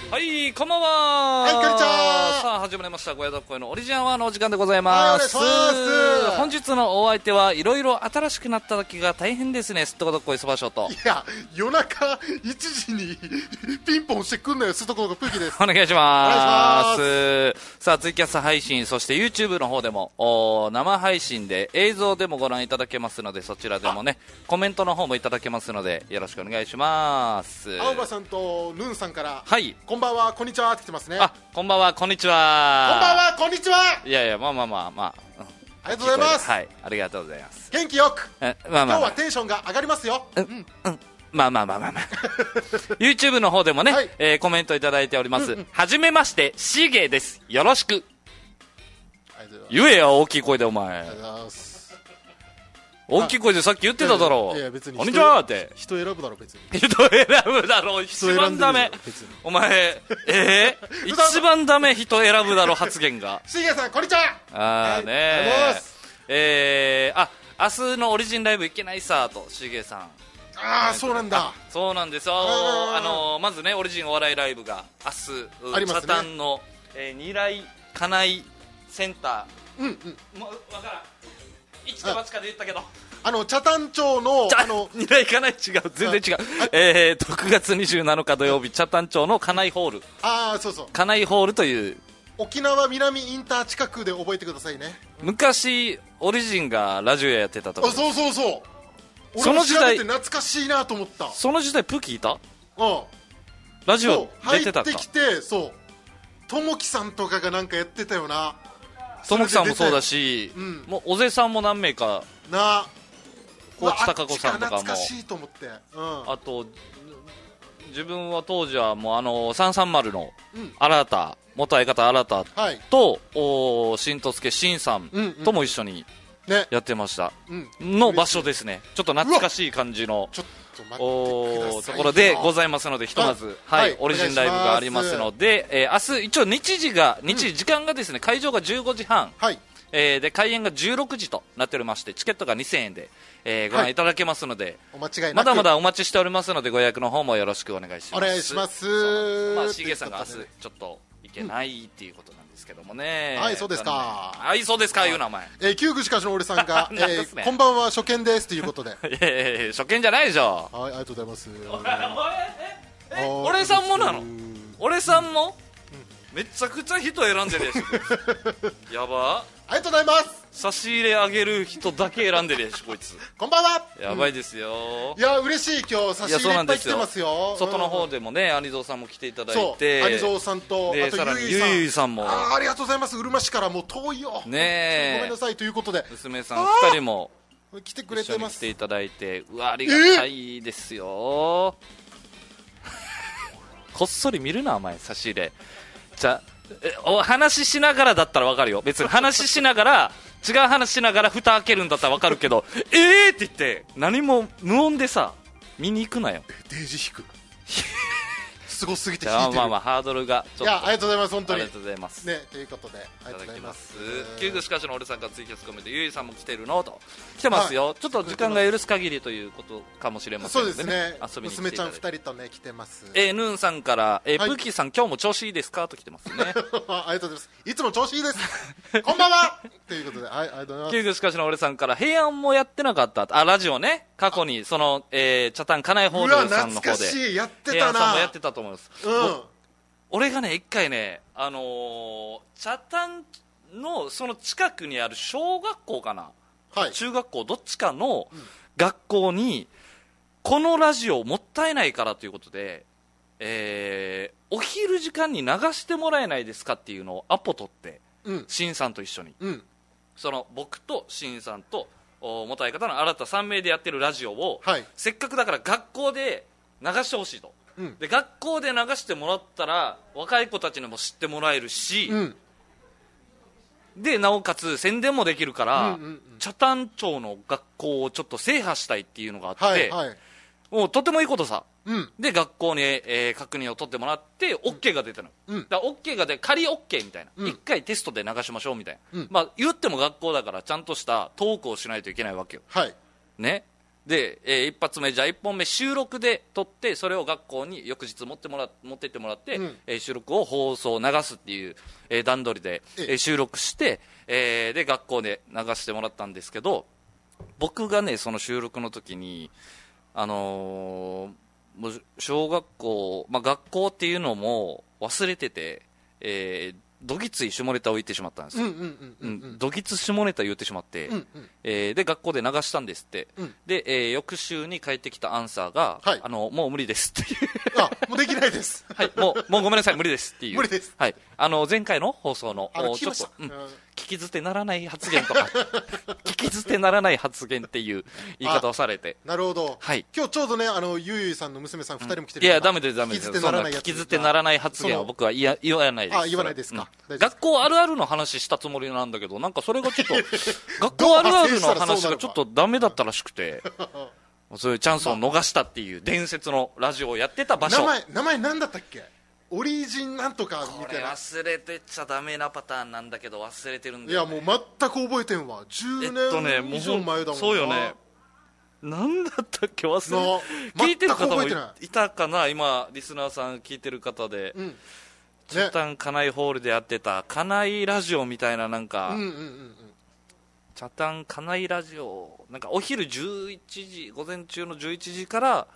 はい、こんばんは。 はい、こんにちは。 さあ、始まりました。小屋と声のオリジンアワーのお時間でございます。 はい、お願いします。 本日のお相手はいろいろ新しくなった時が大変ですね。すっとこどっこいそばしょと。 いや、夜中1時にピンポンしてくんのよ、すっとこどっこいプーキです。 お願いします。 お願いします。 さあ、ツイキャス配信、そして YouTube の方でも生配信で映像でもご覧いただけますので、そちらでもね、コメントの方もいただけますので、よろしくお願いします。 青葉さんとヌンさんから、 はい。 こんばんは、こんにちはって来てますね。 あ、こんばんは、こんにちは。 こんばんは、こんにちは。 いやいや、まあ、 ありがとうございます。 はい、ありがとうございます。 元気よく。今日はまあまあまあ、 テンションが上がりますよ。 まあYouTube の方でもね、 はいコメントいただいております。はじめまして、シゲです。よろしく。言えや、大きい声でお前。 ありがとうございます。 大きい声でさっき言ってただろう。 いや別にこんにちはって。 人選ぶだろ別に。 人選ぶだろう。一番ダメ。お前、一番ダメ人選ぶだろう発言が。 シゲさん、こんにちは。 あーねありがとうございます。 明日のオリジンライブ行けないさと、しげさん。 ああ、そうなんだ。 そうなんですよ。まずね、オリジンお笑いライブが明日、 ありますね。 北谷の、二来家内センター。もうわからん。一か八かで言ったけど。 北谷町の二来家内違う、全然違う。9月27日土曜日、北谷町の家内ホール。 ああ、そうそう。 家内ホールという。 沖縄南インター近くで覚えてくださいね。 昔オリジンがラジオやってたところ。 そうそうそう。 その時代俺も調べて懐かしいなと思った。 その時代プキいた？ うんラジオ出てたか。 入ってきて、そうともきさんとかがなんかやってたよな。 ともきさんもそうだし、もう小瀬さんも何名かな。 高知貴子さんとかも。 懐かしいと思って、 あと自分は当時はもう330の新田、元相方新田と、新とすけ新さんとも一緒にやってましたの場所ですね。ちょっと懐かしい感じのちょっと待ってくださいところでございますので、ひとまずオリジンライブがありますので、明日一応日時時間がですね、会場が15時半、で開演が16時となっておりまして、チケットが2000円で、ご覧いただけますので、 お間違いなくまだまだお待ちしておりますので、ご予約の方もよろしくお願いします。 お願いします。 まあ、しげさんが明日ちょっと行けないっていうことなんですけどもね。 はい、そうですか。 はい、そうですか、言うなお前。 旧具しかしの俺さんが、こんばんは初見ですということで。 いや初見じゃないでしょ。 はい、ありがとうございます。 俺さんもなの？俺さんも？めちゃくちゃ人選んでるやし。やば。 ありがとうございます。 差し入れあげる人だけ選んでるやしこいつ。 こんばんは。 やばいですよ。 いや嬉しい、今日差し入れいっぱい来てますよ。 外の方でもね、アニゾーさんも来ていただいて、 アニゾーさんとあとゆいさんも。 ありがとうございます。うるま市からもう遠いよ。 ねえ。 ごめんなさいということで。 娘さん2人も来てくれてます。 来ていただいて、うわありがたいですよ。こっそり見るなお前差し入れ。じゃお話ししながらだったらわかるよ。別に話しながら違う話しながら蓋開けるんだったらわかるけど、って言って何も無音でさ見に行くなよ。 デージ引く。すごすぎて引いてる。 まあまあハードルがちょっと。 いや、ありがとうございます。本当にありがとうございますね。ということでいただきます。旧具しかしの俺さんからツイキャスコメント、ゆいさんも来てるのと来てますよ。ちょっと時間が許す限りということかもしれませんのでね。 そうですね。 遊びに来て娘ちゃん2人とね来てます。 ヌーンさんからプーキーさん今日も調子いいですかと来てますね。 ありがとうございます。いつも調子いいです。こんばんは。ということで、はい、ありがとうございます。 旧具しかしの俺さんから平安もやってなかった。ラジオね。過去にその茶炭家内ホールさんの方でやってたな。 平安さんもやってたと思います。 うん。 俺がね一回ね茶炭のその近くにある小学校かな、中学校どっちかの学校にこのラジオもったいないからということで、お昼時間に流してもらえないですかっていうのをアポ取って、しんさんと一緒に、その僕としんさんと元相方の新田3名でやってるラジオを、せっかくだから学校で流してほしいと。で学校で流してもらったら若い子たちにも知ってもらえるし、でなおかつ宣伝もできるから、茶炭町の学校をちょっと制覇したいっていうのがあって、もうとてもいいことさ、で学校に、確認を取ってもらって OK が出たの、だから OK が出仮 OK みたいな、1回テストで流しましょうみたいな、まあ言っても学校だからちゃんとしたトークをしないといけないわけよ、ね。 で、一発目じゃあ1本目収録で撮ってそれを学校に翌日持ってってもらって、収録を放送流すっていう、段取りで、収録して、で学校で流してもらったんですけど、僕がねその収録の時にもう小学校、学校っていうのも忘れてて、どぎつい下ネタを言ってしまったんですよ。どぎつ下ネタ言ってしまって、で学校で流したんですって、で、翌週に帰ってきたアンサーが、 はい、 もう無理ですっていうもうできないですはい、もうごめんなさい無理ですっていう無理です、 はい、前回の放送のちょっと、聞き捨てならない発言とか聞き捨てならない発言っていう言い方をされて、 なるほど、 はい、 今日ちょうどねゆいゆいさんの娘さん2人も来てる、 いやダメですダメです、聞き捨てならない発言は僕は言わないです。 言わないですか、 学校あるあるの話したつもりなんだけど、なんかそれがちょっと学校あるあるの話がちょっとダメだったらしくてそういうチャンスを逃したっていう伝説のラジオをやってた場所、 名前なんだったっけ、オリジンなんとかみたいな。 これ忘れてちゃダメなパターンなんだけど忘れてるんだよ、 ね、 いやもう全く覚えてんわ、10年以上前だもんな、 そうよね、なんだったっけ忘れ聞いてる方もいたかな、今リスナーさん聞いてる方で、チャタンカナイホールでやってたカナイラジオみたいな、なんか、チャタンカナイラジオなんかお昼11時午前中の11時から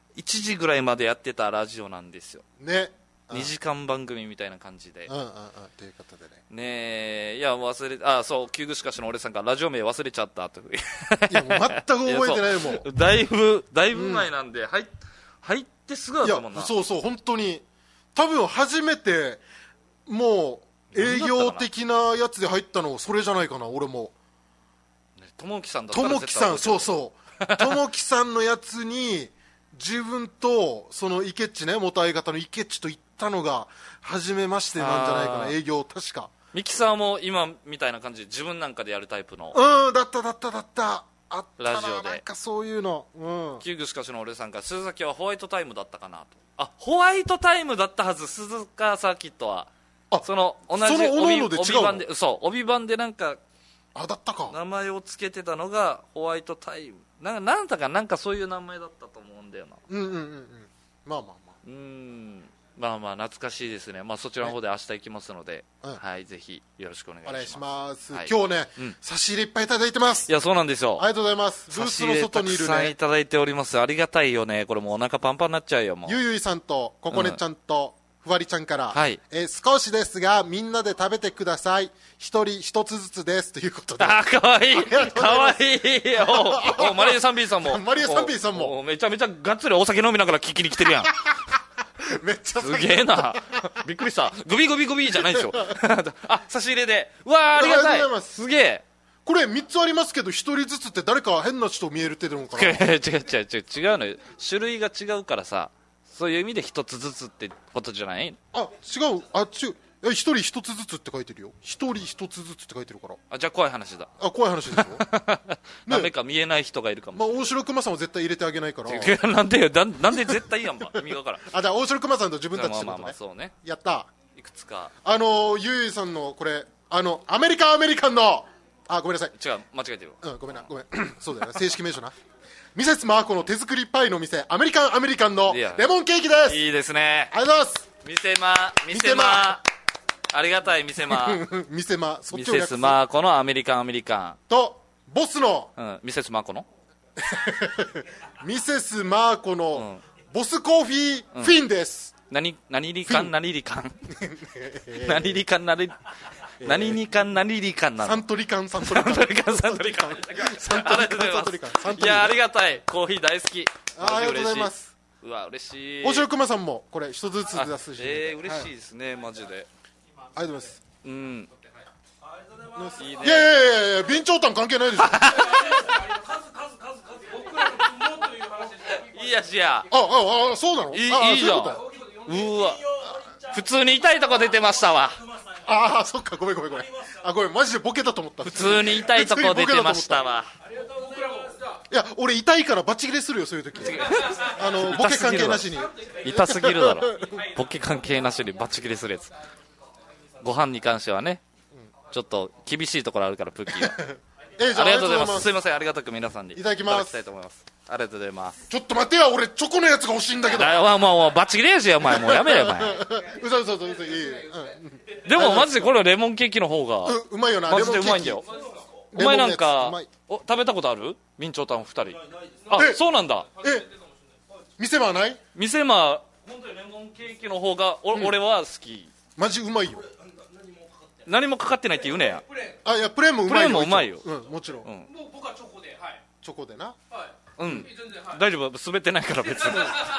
1時ぐらいまでやってたラジオなんですよね、 2時間番組みたいな感じで、 ということでねえ、いや忘れそう旧具しかしの俺さんがラジオ名忘れちゃったといやもう全く覚えてないもんだいぶ前なんで、入ってすぐだったもんな。 そう本当に多分初めてもう営業的なやつで入ったのそれじゃないかな、俺もともきさんだったらともきさん、そうともきさんのやつに自分とそのイケッチね、元相方のイケッチと行ったのが初めましてなんじゃないかな、営業確か。 ミキサーも今みたいな感じで自分なんかでやるタイプのだったあったラジオで、 なんかそういうの、 旧具しかしの俺さんが鈴崎はホワイトタイムだったかなと、ホワイトタイムだったはず、鈴鹿サーキットはその同じ帯番でなんかだったか名前をつけてたのがホワイトタイムなんだかなんかそういう名前だったと思うんだよな。まあ懐かしいですね。そちらの方で明日行きますので、ぜひよろしくお願いします。 今日ね、差し入れいっぱいいただいてます。 いやそうなんですよ、 ありがとうございます。ブースの外にいるね、 たくさんいただいております。ありがたいよね。これもうお腹パンパンになっちゃうよ。もうゆいゆいさんとここねちゃんと、ふわりちゃんから、 少しですがみんなで食べてください、一人一つずつですということで、 かわいいかわいいマリエさん B さんもマリエさん B さんもめちゃめちゃがっつりお酒飲みながら聞きに来てるやんめっちゃすげえなびっくりした、グビグビグビじゃないですよ差し入れで、うわありがたい、すげえ。 これ3つありますけど1人ずつって誰か変な人見えるってるのかな違うのよ、種類が違うからさ、そういう意味で一つずつってことじゃない？ 違う一人一つずつって書いてるよ。一人一つずつって書いてるから。 じゃあ怖い話だ。 怖い話ですよ誰か見えない人がいるかもしれない。 大城熊さんは絶対入れてあげないからなんでよ、なんで絶対いいやんば意味がからじゃあ大城熊さんと自分たちってことね。 そうね、 やった。 いくつかゆいゆいさんのこれアメリカンのごめんなさい、 違う、間違えてる、 ごめんそうだよね正式名称なミセスマーコの手作りパイの店、アメリカンのレモンケーキです。 いいですね、 ありがとうございます。 店間ありがたい、店間ミセスマーコのアメリカンとボスの、 ミセスマーコのミセスマーコの、ボスコーヒーフィンです。 何リカンサントリカンなの。 サントリカンいやありがたい、コーヒー大好き。 ありがとうございます。 うわ嬉しい。 大城熊さんもこれ一つずつ出すし、 嬉しいですね、マジでありがとうございます。 いいね。 いや備長炭関係ないでしょいいやしや。 そうなの。 いいじゃん。うわ普通に痛いとこ出てましたわ。 そっか、ごめんごめんマジでボケだと思った。 普通に痛いとこ出てましたわ。 いや俺痛いからバチ切れするよ、そういう時ボケ関係なしに。 痛すぎるだろボケ関係なしにバチ切れするやつ。ご飯に関してはね、ちょっと厳しいところあるから、プッキーはじゃあありがとうございます。すいません、ありがたく皆さんにいただきます。 いただきたいと思います。ありがとうございます。 ちょっと待ってや、俺チョコのやつが欲しいんだけど。 もうバッチギレやしお前、もうやめろよお前。 嘘いい、 でもマジでこれレモンケーキの方がうまいよな。 マジでうまいんだよ。お前なんか食べたことある？備長炭2人。あ、そうなんだ。 店はない？ 店は本当にレモンケーキの方が俺は好き。 マジうまいよ。 何もかかってないって言うねや。 いやプレーンもうまいよ。 プレーンもうまいよ。 もちろん。 もう僕はチョコで、はい。 チョコでな。 うん、大丈夫、滑ってないから別に。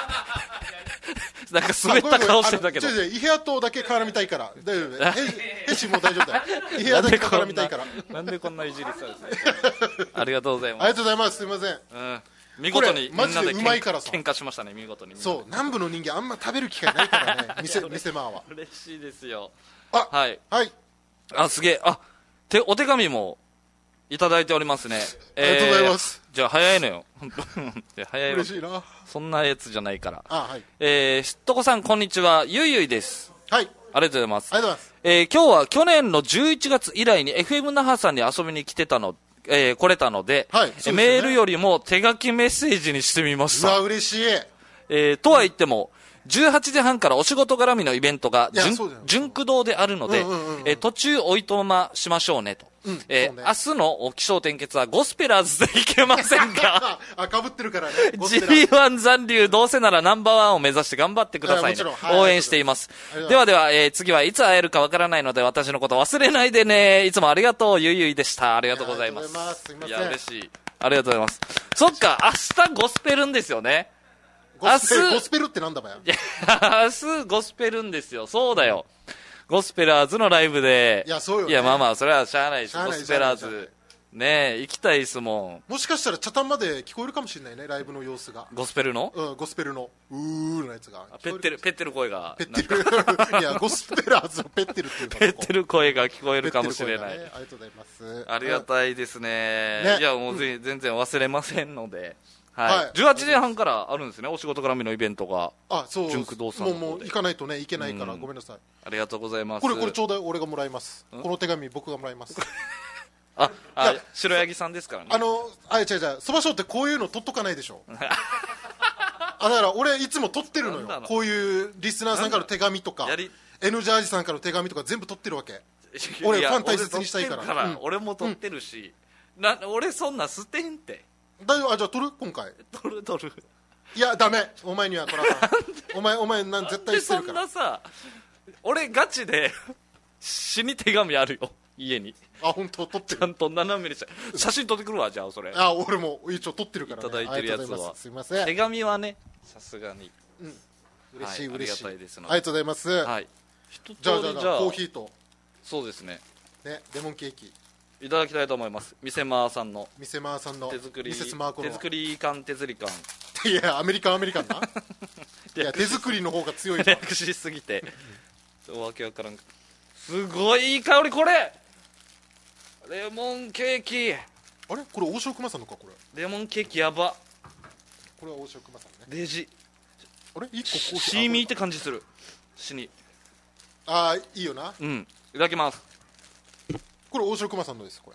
なんか滑った顔してたけど。 イヘアとだけ絡みたいから。大丈夫。ヘシもう大丈夫だよ。イヘアだけ絡みたいから。 なんでこんないじりされて。ありがとうございます。 ありがとうございます。すみません。 見事にみんなでうまいからさ喧嘩しましたね、見事に。 そう、南部の人間あんま食べる機会ないからね。店マーは。 嬉しいですよ。 はい。 すげえ。お手紙もいただいておりますね。 ありがとうございます。 じゃあ早いのよ。早いの。 嬉しいな。 そんなやつじゃないから。 はい。 しっとこさんこんにちは、ゆいゆいです。 はい。 ありがとうございます。 ありがとうございます。 今日は去年の11月以来に FM 那覇さんに遊びに来れたので、メールよりも手書きメッセージにしてみました。 うわ、嬉しい。 とは言っても、18時半からお仕事絡みのイベントが純駆動であるので、途中おいとましましょうねと。明日の気象転結はゴスペラーズでいけませんか？ かぶってるからね。 G1 残留どうせならナンバーワンを目指して頑張ってくださいね。応援しています。では、次はいつ会えるかわからないので私のこと忘れないでね。いつもありがとう、ゆいゆいでした。ありがとうございます。いや、嬉しい。ありがとうございます。そっか、明日ゴスペルんですよね。 ゴスペルってなんだばや。 明日ゴスペルんですよ。そうだよ。ゴスペラーズのライブで。 いや、そうよね。 いや、まあそれはしゃあないし、ゴスペラーズ。ねえ、行きたいですもん。もしかしたら茶炭まで聞こえるかもしれないね、ライブの様子が。 ゴスペルの？ ゴスペルのうーのやつが。 ペッテル声が。 ペッテル。いや、ゴスペラーズのペッテルっていうか。 ペッテル声が聞こえるかもしれない。 ありがとうございます。 ありがたいですね。いや、もう全然忘れませんので。はい。18時半からあるんですね、お仕事絡みのイベントが。そう。純駆動さん。 もう行かないとね、行けないから、ごめんなさい。 ありがとうございます。 これちょうだい、俺がもらいます。この手紙、僕がもらいます。 白柳さんですからね。 違う、そばしょうってこういうの取っとかないでしょ。だから俺、いつも取ってるのよ。こういうリスナーさんからの手紙とか、N ジャージさんからの手紙とか全部取ってるわけ。俺、ファン大切にしたいから。 俺も取ってるし、俺そんな捨てんって。 大丈夫。じゃあ取る今回取るいやダメ、お前には取らないお前絶対捨てるから。 そんなさ、俺ガチで死に手紙あるよ、家に。 本当？撮ってる。 ちゃんと斜めに写真撮ってくるわ。じゃあそれ俺も一応撮ってるからね。 いただいてるやつは。 すいません。 手紙はね、さすがに嬉しい。 ありがたいですので。 ありがとうございます。じゃあコーヒーと、 そうですね、 レモンケーキいただきたいと思います。店マーさんの手作り缶手釣り缶。 いや、アメリカンないや、手作りの方が強い。 略しすぎてわけわからん。すごいいい香り。これレモンケーキ。 あれこれ大塩熊さんのか。これレモンケーキやば。 これは大塩熊さんね。 デジあれ1個コーヒーシーミーって感じする。死にいいよな。 いただきます。 これ大塩熊さんのです。これ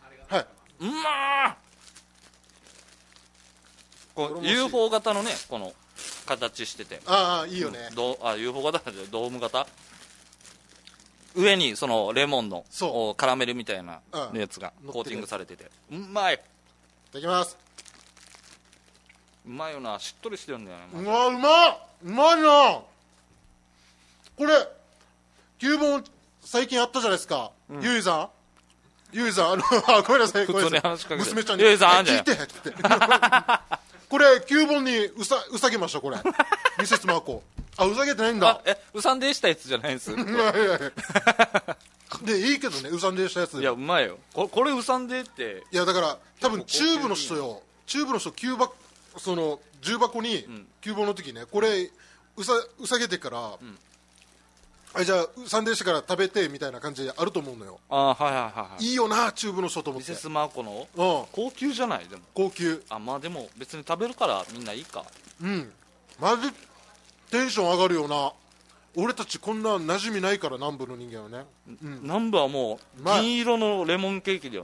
こう UFO 型のね、この形してて、 いいよね。 UFO 型じゃドーム型。上にそのレモンのカラメルみたいなやつがコーティングされてて、うまい。いただきます。 うまいよな。しっとりしてるんだよね。 うまいな。これ旧本最近あったじゃないですか。ゆいさんごめんなさい。 普通に話しかけて、 娘ちゃんにゆいさん聞いてってこれ旧本にうさげました。これミセスマーコうさげてないんだ。 うさんでしたやつじゃないんですでいいけどね、うさんでしたやつ。 いや、うまいよ。これうさんでって。 いやだから多分チューブの人その重箱に旧本の時ね、これうさげてからじゃあサンデーしてから食べてみたいな感じであると思うのよ。いいよな、チューブの人と思って。 ミセスマーコの高級じゃない。でも高級。 まあでも別に食べるからみんないいか。 マジテンション上がるよな。俺たちこんな馴染みないから、南部の人間はね。 南部はもう銀色のレモンケーキだよな。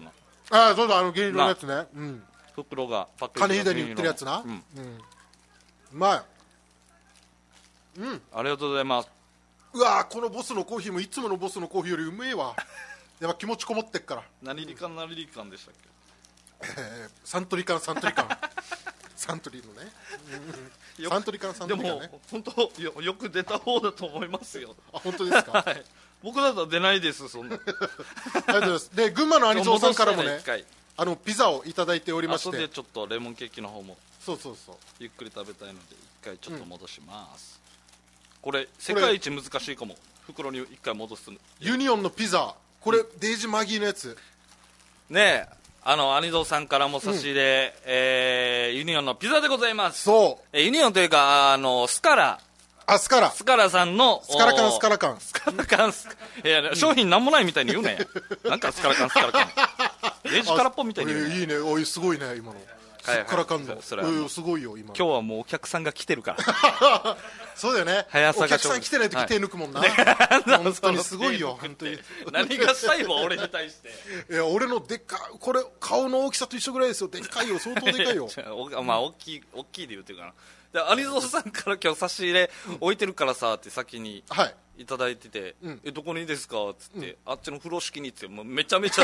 ああそうだ、原色のやつね。うん。 袋がパッケージが金秀に売ってるやつな。うん。うまい。うん。 ありがとうございます。 うわこのボスのコーヒーもいつものボスのコーヒーよりうめえわ。やっぱ気持ちこもってっから。 何リカンでしたっけ。 サントリー缶サントリーのね。サントリー缶サントリー缶ね。 でも本当よく出た方だと思いますよ。 あ、本当ですか。 はい、僕だったら出ないです、そんな。 ありがとうございます。で群馬のアニゾーさんからもね、ピザをいただいておりまして、 後でちょっとレモンケーキの方もそうゆっくり食べたいので一回ちょっと戻します、これ世界一難しいかも。袋に一回戻す。 ユニオンのピザ、これ、デイジマギーのやつねえ、アニゾーさんからも差し入れ、ユニオンのピザでございます。 そう、 ユニオンというかスカラさんのスカラカンいや、商品なんもないみたいに言うね。なんかスカラカンレジからっぽみたいに言うね。 いいね、おいすごいね今のスカラカンの、すごいよ今日はもうお客さんが来てるからそうだよね、お客さん来てない時手抜くもんな、本当にすごいよ本当に。 何がしたいわ俺に対して。 いや俺のでっかこれ顔の大きさと一緒ぐらいですよ。でっかいよ、相当でかいよまあ大きいで言うてるかな。でアニゾーさんから今日差し入れ置いてるからさって先にいただいてて、どこにいいですかっつって、あっちの風呂敷にってもうめちゃめちゃ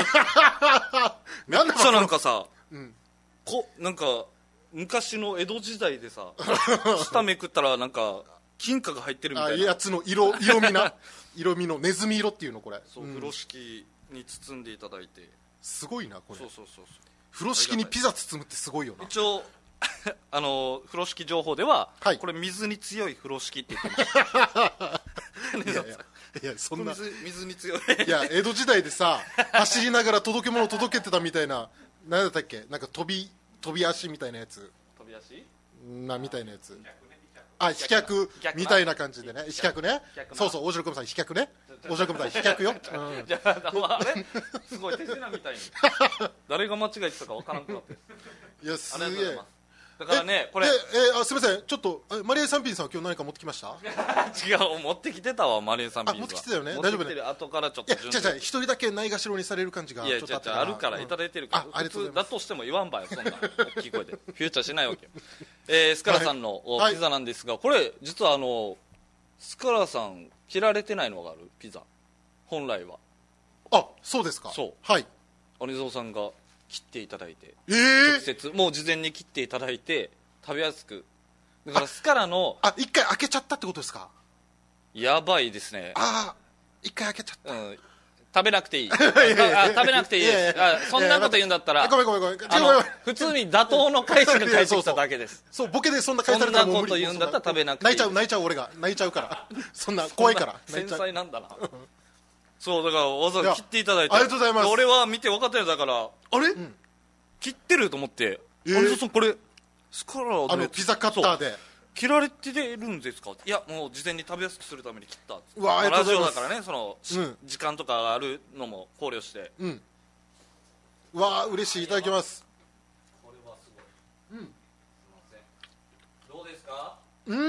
なんかさ、なんか昔の江戸時代でさ下めくったらなんか金貨が入ってるみたいなやつの色味のネズミ色っていうのこれ。 そう、風呂敷に包んでいただいて、 すごいなこれ。 そう風呂敷にピザ包むってすごいよな。 一応風呂敷情報では、これ水に強い風呂敷って言ってましたいやそんな水に強いいや江戸時代でさ走りながら届け物届けてたみたいな、何だったっけ、なんか飛び足みたいなやつ、 飛び足みたいなやつ、飛脚みたいな感じでね、飛脚ね、そう大城久美さん飛脚ね、大城久美さん飛脚よじゃあれすごい手品みたいに誰が間違えてたか分からんくなって。 いやすげえ。 だからね、これすみません、ちょっとマリエ三品さんは今日何か持ってきました？ 違う、持ってきてたわ、マリエ三品は。 持ってきてたよね、大丈夫ね。 後からちょっと一人だけないがしろにされる感じがちょっとあったから。 あるからいただいてるから、普通だとしても言わんばよ、そんな大きい声でフューチャーしないわけよ。スカラさんのピザなんですが、これ実はスカラさん切られてないのがあるピザ、本来は。 あ、そうですか。 そう、 はい、 鬼蔵さんが切っていただいて、直接もう事前に切っていただいて食べやすく。だからスカラの一回開けちゃったってことですか？ やばいですね。 一回開けちゃった、 食べなくていい食べなくていいです。そんなこと言うんだったらごめん普通に妥当の返しが返ってきただけです。 そうボケでそんな返されたらもう無理。 そんなこと言うんだったら食べなくていい。 泣いちゃう俺が泣いちゃうからそんな怖いから。 繊細なんだなそうだからわざわざ切っていただいてありがとうございます。 俺は見て分かったよ。だからあれ、切ってると思って、これスカラピザカッターで切られてるんですか？いやもう事前に食べやすくするために切った。 うわ、ありがとうございます。 ラジオだからね、その、時間とかがあるのも考慮して、 うわ嬉しい、いただきます。 これはすごい。すいません、どうですか？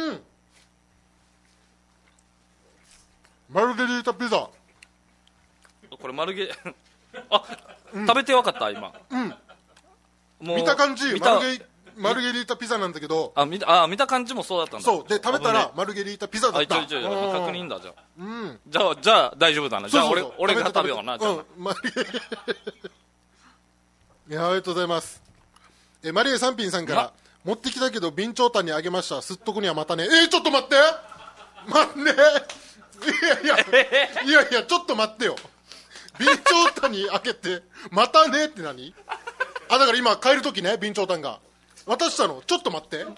マルゲリータピザ、 これ食べて分かった今。 もう見た感じマルゲリータピザなんだけど、 見た感じもそうだったんだ。 そうで食べたらマルゲリータピザだった。 確認だ。じゃあ大丈夫だな。じゃあ俺が食べような。いや、ありがとうございます。マリエ三品さんから持ってきたけど備長炭にあげました、すっとこにはまたね。ちょっと待っていやちょっと待ってよ、備長炭にあげてまたねって何？だから今帰るときね、備長炭が渡したの。ちょっと待って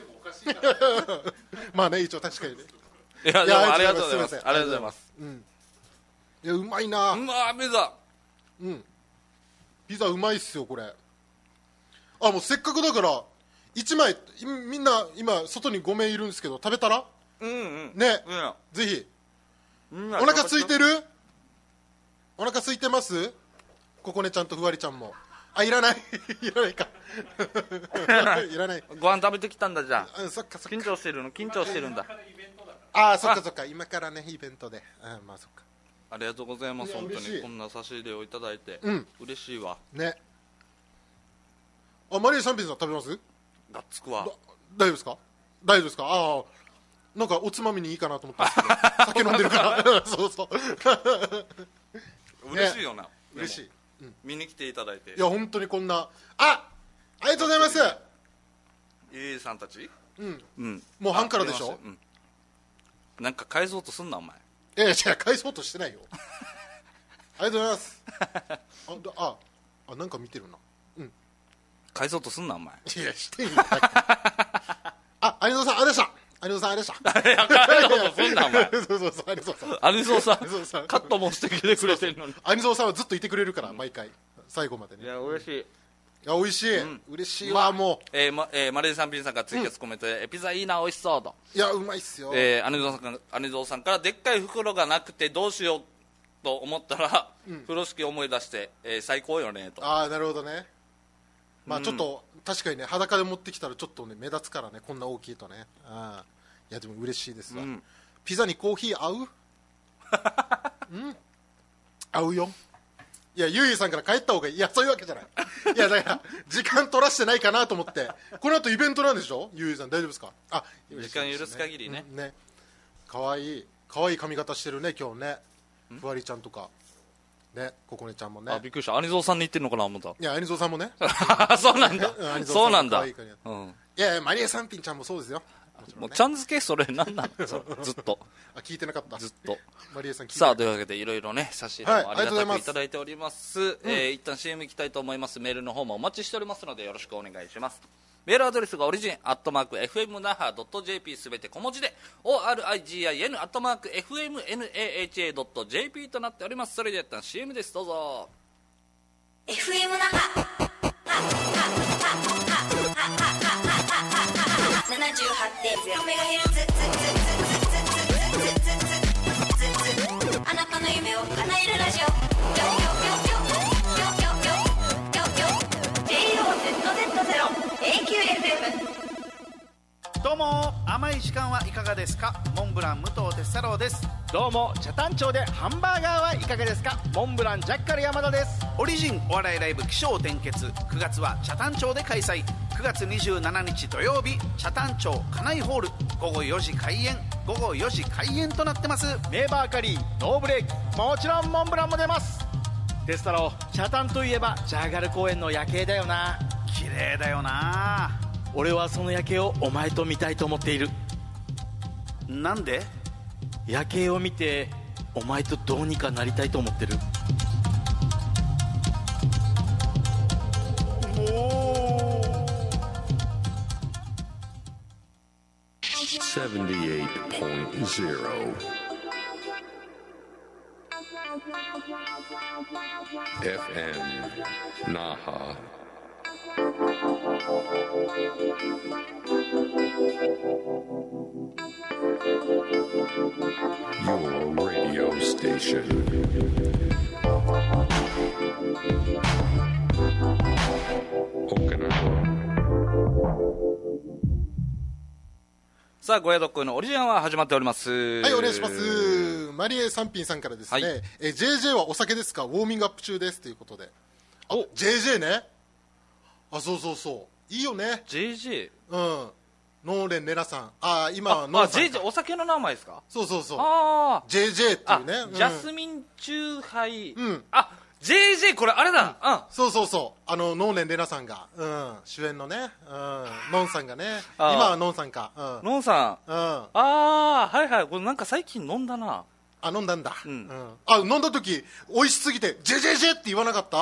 まあね、一応確かにね。 いやでもありがとうございます。ありがとうございます。 いやうまいな。 ピザピザうまいっすよこれ。もうせっかくだから1枚みんな今外に5名いるんですけど食べたらね、ぜひ。お腹空いてる？お腹空いてます？ここねちゃんとふわりちゃんも。いらないいらないかいらない。 ご飯食べてきたんだ。じゃあそっか緊張してるんだ。 そっか今からねイベントで。まあそっか。 ありがとうございます。本当にこんな差し入れをいただいて嬉しいわね。 マリエ三品さん食べます？ がっつくわ。 大丈夫ですか？大丈夫ですか？ああ、なんかおつまみにいいかなと思ったんですけど酒飲んでるからそうそう嬉しいよな、 嬉しい、 見に来ていただいて。 いや本当にこんな、ありがとうございます。 ゆいさんたち、 もう半からでしょ。 なんか返そうとすんなお前。 いや返そうとしてないよありがとうございますなんか見てるな。 返そうとすんなお前。 いやしてんよアニソーさんあれでした。アニソーさんあれでした。 いや返そうとすんなお前。 そうアニソーさん、 アニソーさんカットもしてきてくれてんのに。 アニソーさんはずっといてくれるから、毎回最後までね。 いや嬉しい。 いや美味しい、嬉しいわ。もうマレー三品さんからツイキャスコメントで、ピザいいな美味しそうと。 いやうまいっすよ。 アニゾーさんからでっかい袋がなくてどうしようと思ったら、風呂敷思い出して、最高よねと。 ああなるほどね。まあちょっと、確かにね裸で持ってきたらちょっとね目立つからね、こんな大きいとね。いやでも嬉しいですわ、ピザにコーヒー合う合うよ。いやゆいさんから帰った方がいい。いやそういうわけじゃないいやだから時間取らせてないかなと思って。この後イベントなんでしょ、ゆいさん大丈夫ですか？ 時間許す限りね。 かわいい髪型してるね今日ね。ふわりちゃんとかね、ここねちゃんもね。 びっくりした。アニゾーさんに言ってんのかな思った。 いやアニゾーさんもねそうなんだそうなんだ。 いやマリエ三品ちゃんもそうですよ。 もうちゃん付けそれなんなのずっと聞いてなかった。 ずっとマリエさん聞いて。 さあというわけでいろいろね差し入れもありがたくいただいております。一旦 CM 行きたいと思います。メールの方もお待ちしておりますのでよろしくお願いします。メールアドレスがオリジン@fmnaha.jp すべて小文字で origin@fmnaha.jp となっております。それでは一旦 CM です。どうぞ。 FM 那覇 78.0MHz あなたの夢を叶えるラジオどうも甘い時間はいかがですか。モンブラン武藤哲太郎です。 どうも北谷町でハンバーガーはいかがですか。モンブランジャッカル山田です。 オリジンお笑いライブ起承転結9月は北谷町で開催。9月27日土曜日北谷町家内ホール午後4時開演となってます。 ネバーカリーノーブレーキもちろんモンブランも出ます。哲太郎北谷といえばジャーガル公園の夜景だよな。 綺麗だよな。 俺はその夜景をお前と見たいと思っている。 なんで？ 夜景を見てお前とどうにかなりたいと思ってる。 78.0 FM Naha. Your radio station. Okinawa. さあ、ごやどっこいのオリジナルは始まっております。 はい、お願いします。マリエ三品さんからですね、JJ はお酒ですか、ウォーミングアップ中ですということで。JJ ね。そういいよね。 JJ ノーレンレナさん。今はノーさん。 JJ お酒の名前ですか。 そうJJ っていうね、 ジャスミンチューハイ。JJ これあれだ。 そうノーレンレナさんが、主演のね、ノンさんがね、今はノンさんか、 ノンさん、はいこれなんか最近飲んだな。 飲んだんだ。飲んだ時美味しすぎて JJJ って言わなかった？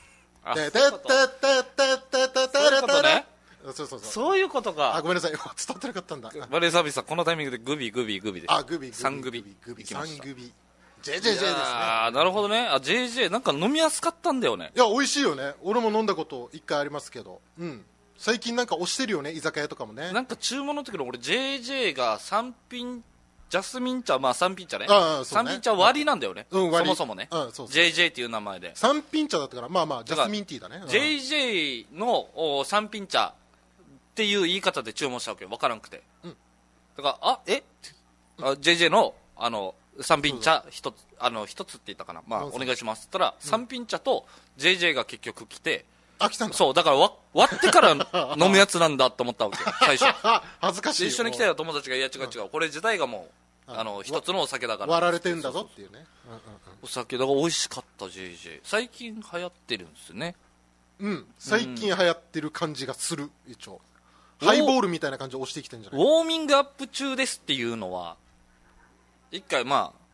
そういうことか。 ごめんなさい、伝わってなかったんだ。 バレーサービスはこのタイミングでグビです。3グビJJJ ですね。なるほどね。JJ なんか飲みやすかったんだよね。 いや美味しいよね。俺も飲んだこと1回ありますけど、最近なんか推してるよね、居酒屋とかもね。 なんか注文の時の俺 JJ が3品ジャスミン茶、3品茶ね。3品茶割りなんだよね。そもそもね。JJ っていう名前で。 3品茶だったから、ジャスミンティーだね。 JJ の3品茶っていう言い方で注文したわけよ。分からんくて。だから、JJ の3品茶一つって言ったかな。お願いしますって言ったら、3品茶と JJ が結局来て、 飽きたんだ。 そうだから割ってから飲むやつなんだと思ったわけよ最初恥ずかしいよ。 一緒に来たよ友達がいや違うこれ自体がもう一つのお酒だから割られてんだぞっていうね。 お酒だから美味しかった JJ 最近流行ってるんですよね。 最近流行ってる感じがする。一応ハイボールみたいな感じで押してきてんじゃない。 ウォーミングアップ中ですっていうのは一回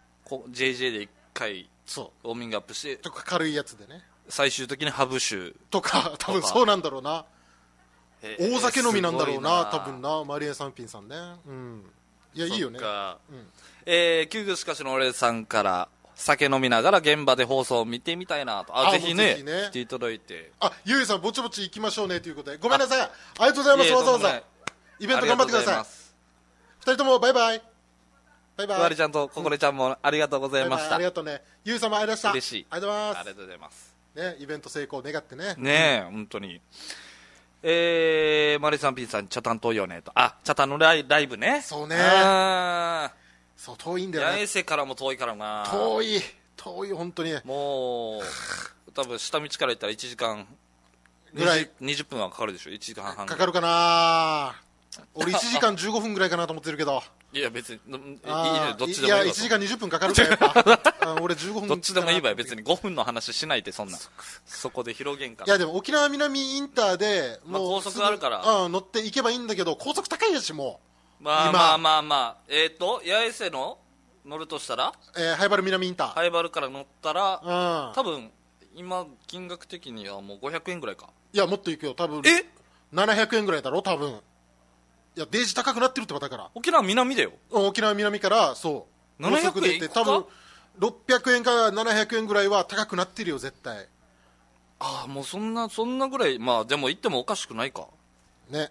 JJ で一回そうウォーミングアップしてとか軽いやつでね最終的にハブ酒とか多分そうなんだろうな。大酒飲みなんだろうな多分な。マリエ三品さんね。いやいいよね。 救急しかしの俺さんから酒飲みながら現場で放送を見てみたいなと。ぜひね来ていただいて。 ゆいさんぼちぼち行きましょうねということでごめんなさい。ありがとうございます。わざわざイベント頑張ってください。二人ともバイバイ。バイバイ。 ふわりちゃんとここれちゃんもありがとうございました。 ありがとうね。ゆいさんもありがとうございました。嬉しい。 ありがとうございます。 ありがとうございますね。イベント成功を願ってね。 ねえ本当に。マリさんピンさん茶担当よねと。茶担のライブね。 そうね。そう遠いんだよね。 八重瀬からも遠いからな。 遠い本当に。 もう多分下道から行ったら1時間ぐらい20分はかかるでしょ。1時間半かかるかな。俺1時間15分ぐらいかなと思ってるけど。 いや別にいいねどっちでもいいわ。 いや1時間20分かかるからやっぱ俺15分どっちでもいいわよ。別に5分の話しないでそんなそこで広げんから。 いやでも沖縄南インターでもう高速あるから乗って行けばいいんだけど高速高いやしもうまあ八重瀬の乗るとしたら灰原南インター灰原から乗ったら多分今金額的にはもう500円ぐらいか。 いやもっと行くよ多分700円ぐらいだろ多分。いやデージ高くなってるってことだから。 沖縄南だよ。 沖縄南からそう 700円いくか。 多分600円から700円ぐらいは高くなってるよ絶対。 もうそんなぐらい。でも行ってもおかしくないかね。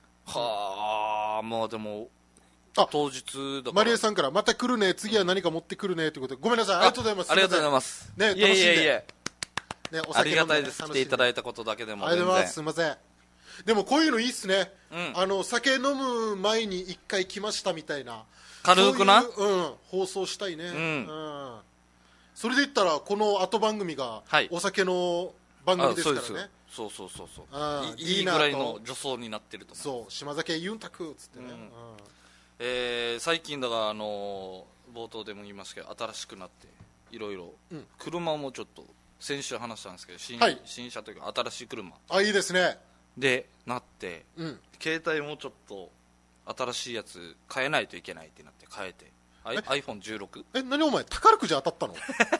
でも当日だから。 マリエさんからまた来るね次は何か持ってくるねということでごめんなさい。ありがとうございます。 ありがとうございますね。楽しんでねお酒飲んでありがたいです。来ていただいたことだけでも。 ありがとうございます。すいません。でもこういうのいいっすね。酒飲む前に一回来ましたみたいな軽くな放送したいね。それで言ったらこの後番組がお酒の番組ですからね。 そういいぐらいの助走になってると思う。 そう島酒ユンタクっつってね。 最近だから冒頭でも言いましたけど新しくなっていろいろ車もちょっと先週話したんですけど新車というか新しい車いいですねでなって、携帯もちょっと新しいやつ変えないといけないってなって変えて iPhone16。 何お前宝くじ当たったの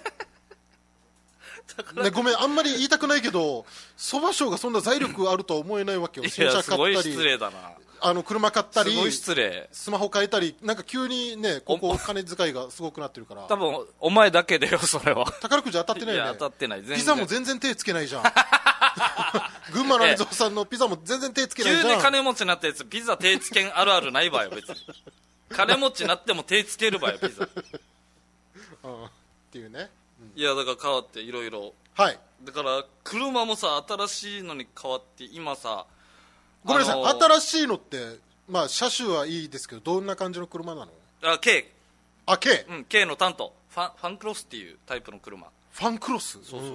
ね、ごめんあんまり言いたくないけどそば賞がそんな財力あるとは思えないわけよ。 新車買ったりすごい失礼だな。 車買ったりすごい失礼。 スマホ変えたりなんか急にねここ金遣いがすごくなってるから多分お前だけだよそれは。 宝くじ当たってないよね。 いや当たってない。 ピザも全然手つけないじゃん群馬の有蔵さんのピザも全然手つけないじゃん。 急に金持ちになったやつピザ手つけんあるあるないわよ別に。金持ちになっても手つけるわよピザっていうね。 いやだから変わっていろいろ。 はいだから車もさ新しいのに変わって今さごめんなさい、新しいのって車種はいいですけどどんな感じの車なの ？K。 K。 K の担当ファンクロスっていうタイプの車。 ファンクロス。 そう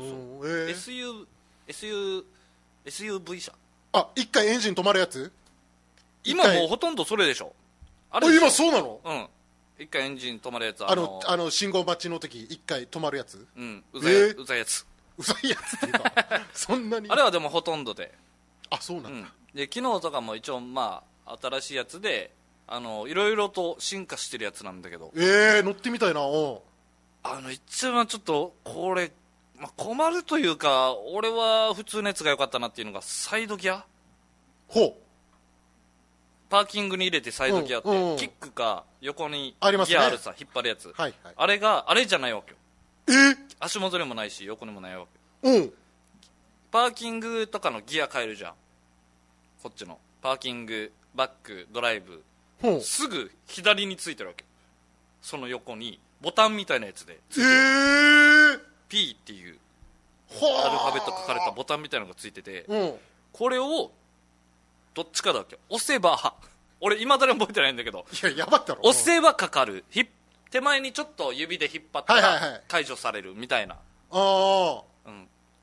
、SUV 車。 一回エンジン止まるやつ。 今もうほとんどそれでしょ。 今そうなの？ 一回エンジン止まるやつ。 信号待ちの時一回止まるやつ。 うざいやつ。 うざいやつっていうかそんなに。 あれはでもほとんどで。 そうなんだ。 で昨日とかも一応新しいやつでいろいろと進化してるやつなんだけど。 乗ってみたいな。 一番ちょっとこれ、困るというか俺は普通のやつが良かったなっていうのがサイドギア。パーキングに入れてサイドギアって、キックか横にギアあるさ、引っ張るやつ、あれがあれじゃないわけよ。足元にもないし横にもないわけ。パーキングとかのギア変えるじゃん。こっちのパーキングバックドライブすぐ左についてるわけ。その横にボタンみたいなやつでついてる、P っていうアルファベット書かれたボタンみたいなのがついてて、これをどっちかだっけ押せば俺今だに覚えてないんだけど、 やばったろ。 押せばかかる、手前にちょっと指で引っ張ったら解除されるみたいな。こ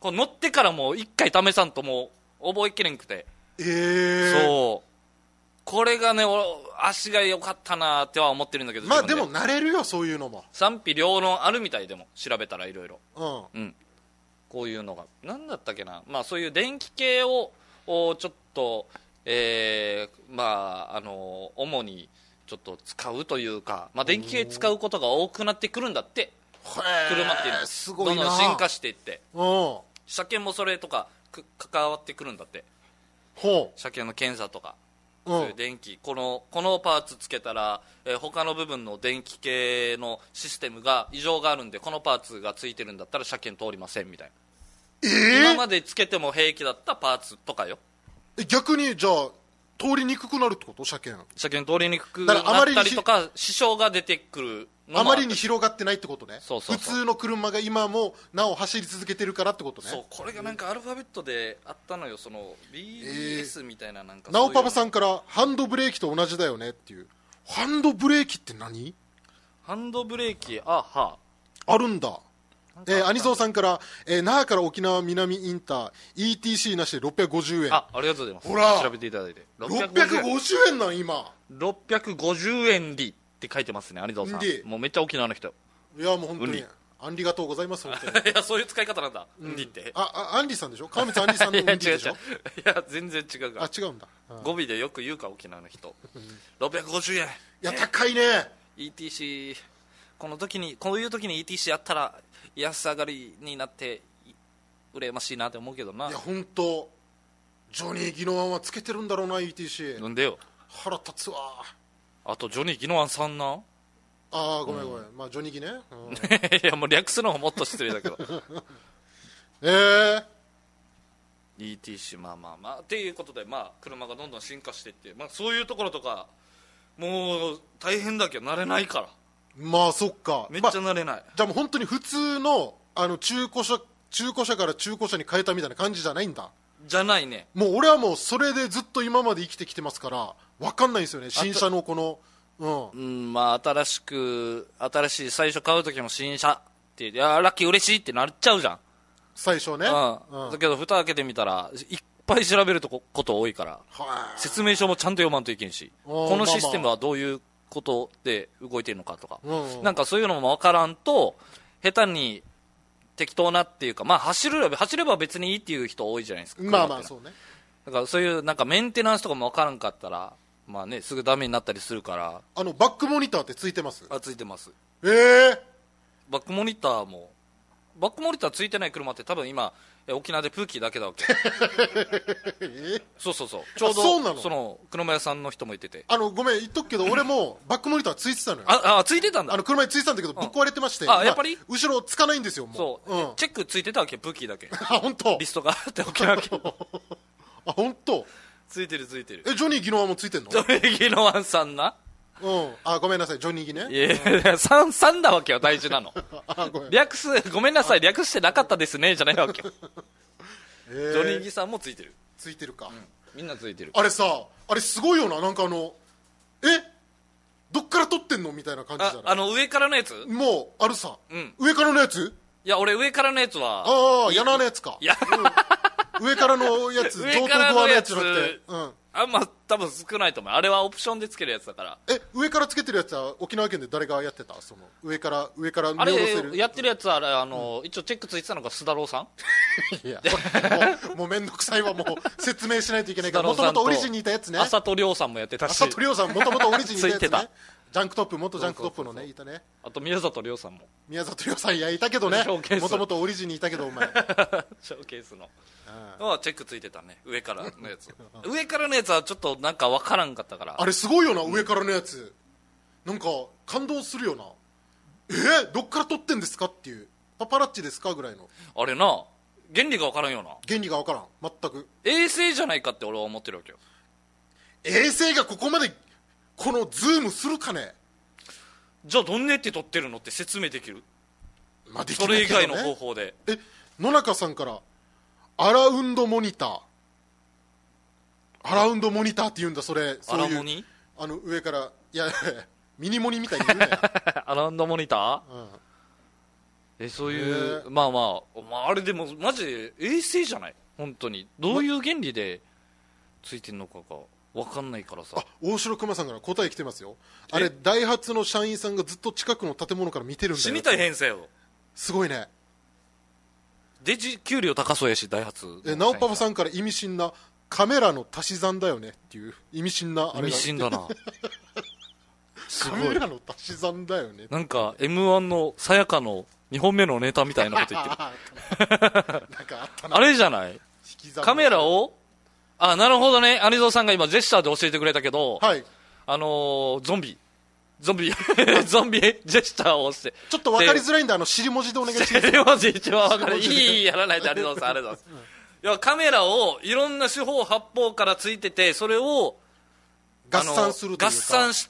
こう乗ってからもう一回試さんともう覚えきれんくて、そうこれがね足が良かったなっては思ってるんだけど、 まあでも慣れるよ、そういうのも賛否両論あるみたいでも調べたらいろいろ、 うんこういうのが何だったっけな、まあそういう電気系をちょっとまあ主にちょっと使うというか、まあ電気系使うことが多くなってくるんだって、車っていうのはすごいな、 どんどん進化していって、 うん車検もそれとか関わってくるんだって、 ほう車検の検査とか、そういう電気このパーツつけたら、他の部分の電気系のシステムが異常があるんでこのパーツがついてるんだったら車検通りませんみたいな、今までつけても平気だったパーツとかよ。 逆にじゃあ通りにくくなるってこと？車検通りにくくなったりとか支障が出てくるのもあまりに広がってないってことね。 そうそうそう、 普通の車が今もなお走り続けてるからってことね。 そう、これがなんかアルファベットであったのよ、その BS みたいな、なんかナオパパさんからハンドブレーキと同じだよねっていう。ハンドブレーキって何？ ハンドブレーキあるんだ。アニゾーさんから、那覇から沖縄南インター ETC なしで650円。 ありがとうございます。 ほら調べていただいて 650円なん今。 650円リって書いてますね、アニゾーさん。もうめっちゃ沖縄の人。 いやもう本当にありがとうございます本当に。 いやそういう使い方なんだ、ウンディって。 アンディさんでしょ、川光アンディさんのウンディでしょ。 いや全然違うから。 違うんだ、 語尾でよく言うか沖縄の人。650円。 いや高いね。 ETC こういう時に ETC やったら安上がりになって羨ましいなって思うけどな。 いや本当ジョニー・ギノワンはつけてるんだろうな ETC。 なんでよ。 腹立つわ。 あとジョニー・ギノワンさんな。 ごめん、まあジョニギね、 いやもう略すのももっと失礼だけどETC まあっていうことで、まあ車がどんどん進化していって、まあそういうところとかもう大変だけど慣れないから。 まあそっか、 めっちゃ慣れない、 じゃあもう本当に普通の中古車から中古車に変えたみたいな感じじゃないんだ。 じゃないね。 もう俺はもうそれでずっと今まで生きてきてますから分かんないんですよね、新車のこのまあ新しい最初買う時も新車っていやラッキー嬉しいってなっちゃうじゃん最初ね。 だけど蓋開けてみたらいっぱい調べること多いから、説明書もちゃんと読まんといけんし、このシステムはどういうことで動いてるのかとか、なんかそういうのも分からんと下手に適当なっていうか、まあ走れば別にいいっていう人多いじゃないですか。 まあそうね。 だからそういうなんかメンテナンスとかも分からんかったらまあねすぐダメになったりするから。 バックモニターってついてます？ ついてます。 バックモニターついてない車って多分今沖縄でプーキーだけだわけそうちょうどそうなの。 その車屋さんの人も言ってて、 ごめん言っとくけど俺もバックモニターついてたのよ。 ついてたんだ。 車についてたんだけどぶっ壊れてまして、 やっぱり後ろつかないんですよ。もうそう、チェックついてたわけ、プーキーだけ本当リストがあって沖縄県本当ついてる。ジョニー・ギノワンもついてんの？ ジョニー・ギノワンさんな。 ごめんなさい、ジョニー・ギね。 いや3だわけよ、大事なのごめんなさい、略してなかったですねじゃないわけよジョニー・ギさんもついてる。 ついてるか、 みんなついてる。 あれさ、あれすごいよな、なんかどっから撮ってんのみたいな感じじゃない？ 上からのやつもうあるさ、上からのやつ？ いや俺上からのやつは柳のやつか。 いや、 上からのやつ、上等ドアのやつじゃなくて、 あんま多分少ないと思う。あれはオプションでつけるやつだから。 上からつけてるやつは沖縄県で誰がやってた？その上から見下ろせる。 あれやってるやつは一応チェックついてたのが須田郎さんいやもうめんどくさいわ、もう説明しないといけないから。もともとオリジンにいたやつね。 浅戸亮さんもやってたし。 浅戸亮さんもともとオリジンにいたやつねついてた。 ジャンクトップ、元ジャンクトップのね、いたね。 あと宮里亮さんも。 宮里亮さんいたけどね、もともとオリジンにいたけどお前ショーケースのチェックついてたね、上からのやつ上からのやつはちょっとなんか分からんかったから。 あれすごいよな、上からのやつなんか感動するよな。どっから撮ってんですかっていう、パパラッチですかぐらいの。 あれな、原理が分からんよな。 原理が分からん、全く。 衛星じゃないかって俺は思ってるわけよ。 衛星がここまでこのズームするかね。 じゃあどんねって撮ってるのって説明できる？ まあできないけどね、 それ以外の方法で。 野中さんからアラウンドモニターって言うんだ、それ。そういうアラモニ？ 上から、いやミニモニみたいに言うねアラウンドモニター、 そういう、まああれでもマジで衛星じゃない、本当にどういう原理でついてんのかが分かんないからさ。 大城熊さんから答え来てますよ。あれダイハツの社員さんがずっと近くの建物から見てるんだよ。 死にたい変性よ。 すごいね。 デジ給料高そうやし、ダイハツ。 ナオパパさんから意味深なカメラの足し算だよねっていう意味深なあれが。 意味深だなカメラの足し算だよね。 なんか M1 のさやかの2本目のネタみたいなこと言ってるなんかあったな。 あれじゃない、カメラを、なるほどね。アニゾーさんが今ジェスチャーで教えてくれたけど、 はい、 ゾンビジェスチャーを押して、 ちょっと分かりづらいんで尻文字でお願いします。 尻文字一番分かる。いい、やらないと。アニゾーさんありがとうございます。いや、カメラをいろんな四方八方からついてて、それを合算するというか、 合算して、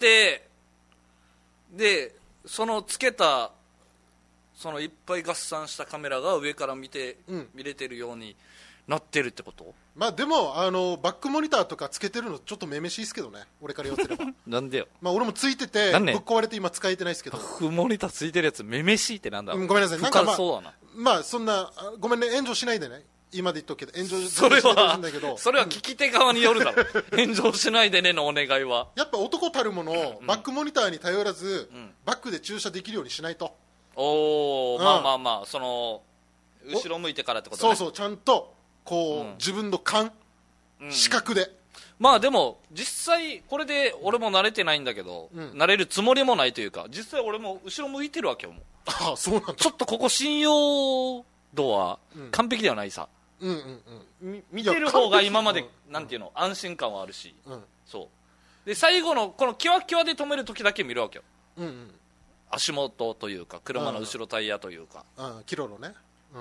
でそのつけたそのいっぱい合算したカメラが上から見れてるようになってるってこと？ まあでもバックモニターとかつけてるのちょっとめめしいですけどね、俺から言わせればなんでよ。 まあ俺もついててぶっ壊れて今使えてないですけど。 バックモニターついてるやつめめしいってなんだろう。 ごめんなさい。なんかそうだな。 まあそんなごめんね、炎上しないでね。今で言っとくけど炎上それは聞き手側によるだろ炎上しないでねのお願いは。 やっぱ男たるもの、バックモニターに頼らず、バックで駐車できるようにしないと。 まあその後ろ向いてからってことね。 そうちゃんとこう、自分の勘、視覚で。 まあでも実際これで俺も慣れてないんだけど、慣れるつもりもないというか、実際俺も後ろ向いてるわけよ。もうそうなんだ。 ちょっとここ信用度は完璧ではないさ。見てる方が今までなんていうの、安心感はあるし、そうで最後のこのキワキワで止める時だけ見るわけよ。足元というか車の後ろタイヤというか、 キロのね、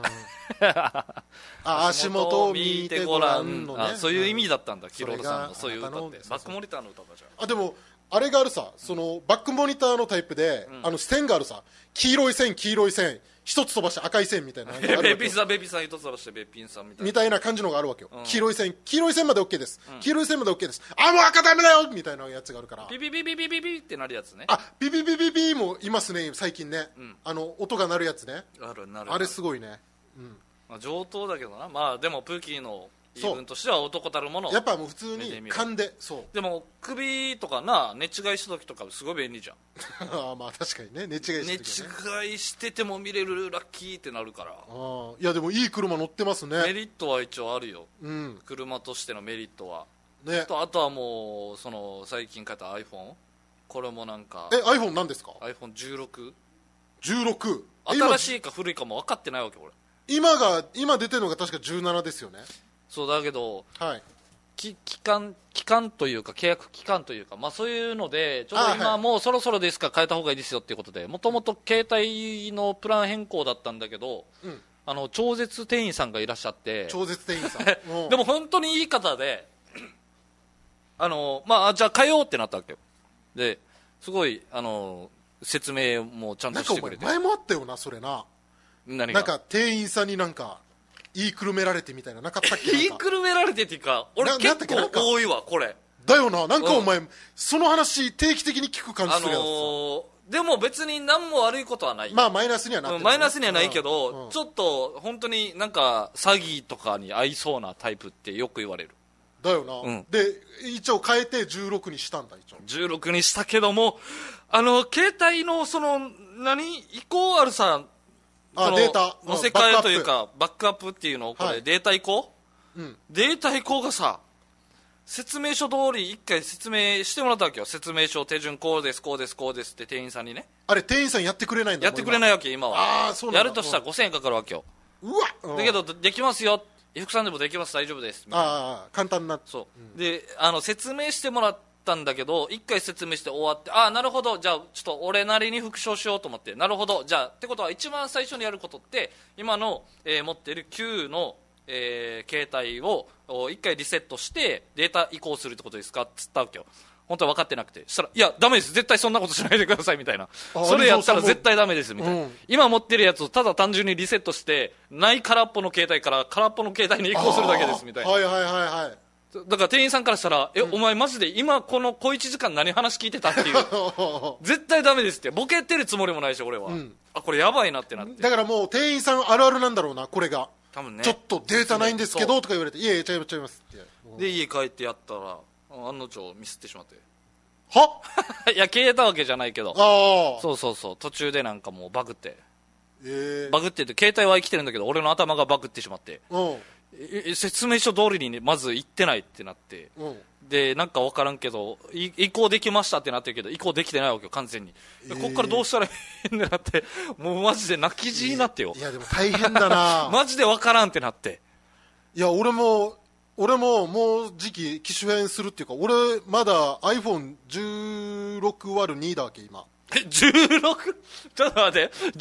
足元を見てごらんのね。 そういう意味だったんだ、キロロさんのそういう歌って。バックモニターの歌だじゃん。 でもあれがあるさ、そのバックモニターのタイプで、線があるさ、黄色い線一つ飛ばして赤い線みたいなベビーさん一つ飛ばしてベッピンさんみたいな感じのがあるわけよ。黄色い線まで OK です、黄色い線まで OK です。もう赤ダメだよみたいなやつがあるから、 ビビビビビビビってなるやつね。 ビビビビビもいますね最近ね。音が鳴るやつね。あれすごいね。 上等だけどな。まあでもプーキーの言い分としては男たるもの、 やっぱもう普通に勘で。 でも首とかな、寝違いした時とかすごい便利じゃんまあ確かにね、寝違いしてても見れる、ラッキーってなるから。 いやでもいい車乗ってますね。 メリットは一応あるよ、車としてのメリットはね。 あとはもうその最近買った iPhone、 これもなんか iPhone 何ですか？ iPhone16 新しいか古いかも分かってないわけ俺。 今出てるのが確か17ですよね。 そうだけど、期間というか契約期間というか、まあ、そういうのでちょうど今もうそろそろですから変えた方がいいですよっていうことで、もともと携帯のプラン変更だったんだけど、超絶店員さんがいらっしゃって。 超絶店員さんでも本当にいい方でまあ、じゃあ変えようってなったわけよ。ですごい説明もちゃんとしてくれて。 なんかお前前もあったよなそれな。 何がなんか店員さんになんか言いくるめられてみたいななかったっけ？ 言いくるめられてっていうか、俺結構多いわこれだよな。なんかお前、その話定期的に聞く感じするやつ。 でも別に何も悪いことはない。 まあマイナスにはなってる、 マイナスにはないけど、ちょっと本当になんか詐欺とかに合いそうなタイプってよく言われる。 だよな、で一応変えて16にしたんだ。一応 16にしたけども、携帯のその移行あるさ、 データ載せ替えというかバックアップっていうのをこれ、データ移行、データ移行がさ、説明書通り一回説明してもらったわけよ。説明書手順こうですこうですこうですって店員さんにね。 あれ店員さんやってくれないんだ。 やってくれないわけ今は。 そうなんだ。 やるとしたら5000円かかるわけよ。 うわ、 だけどできますよ、伊福さんでもできます、大丈夫ですみたいな。 簡単な。 そうで説明してもらったんだけど、一回説明して終わって、なるほど、じゃあちょっと俺なりに復唱しようと思って、なるほど、じゃあってことは一番最初にやることって今の、持っている旧の携帯を一回リセットしてデータ移行するってことですかっつったわけよ。本当は分かってなくて、そしたらいやダメです、絶対そんなことしないでくださいみたいな。それやったら絶対ダメですみたいな、今持ってるやつをただ単純にリセットしてない空っぽの携帯から空っぽの携帯に移行するだけですみたいな。 だから店員さんからしたらお前マジで今この小1時間何話聞いてたっていう絶対ダメですって、ボケてるつもりもないし俺は、あこれやばいなってなって、 だからもう店員さんあるあるなんだろうなこれが、 多分ね、 ちょっとデータないんですけどとか言われて、いやいやちゃいますってで家帰ってやったら案の定ミスってしまってはいや消えたわけじゃないけど、 ああそう途中でなんかもうバグって、 バグってて携帯は生きてるんだけど俺の頭がバグってしまって、説明書通りに、まず行ってないってなって、でなんか分からんけど移行できましたってなってるけど移行できてないわけよ完全に、こっからどうしたらいいんだなってもうマジで泣きじになってよ、 いやでも大変だなマジで分からんってなって、 いや俺ももう時期機種変するっていうか、俺まだ iPhone16÷2 だわけ今。 16? ちょっと待って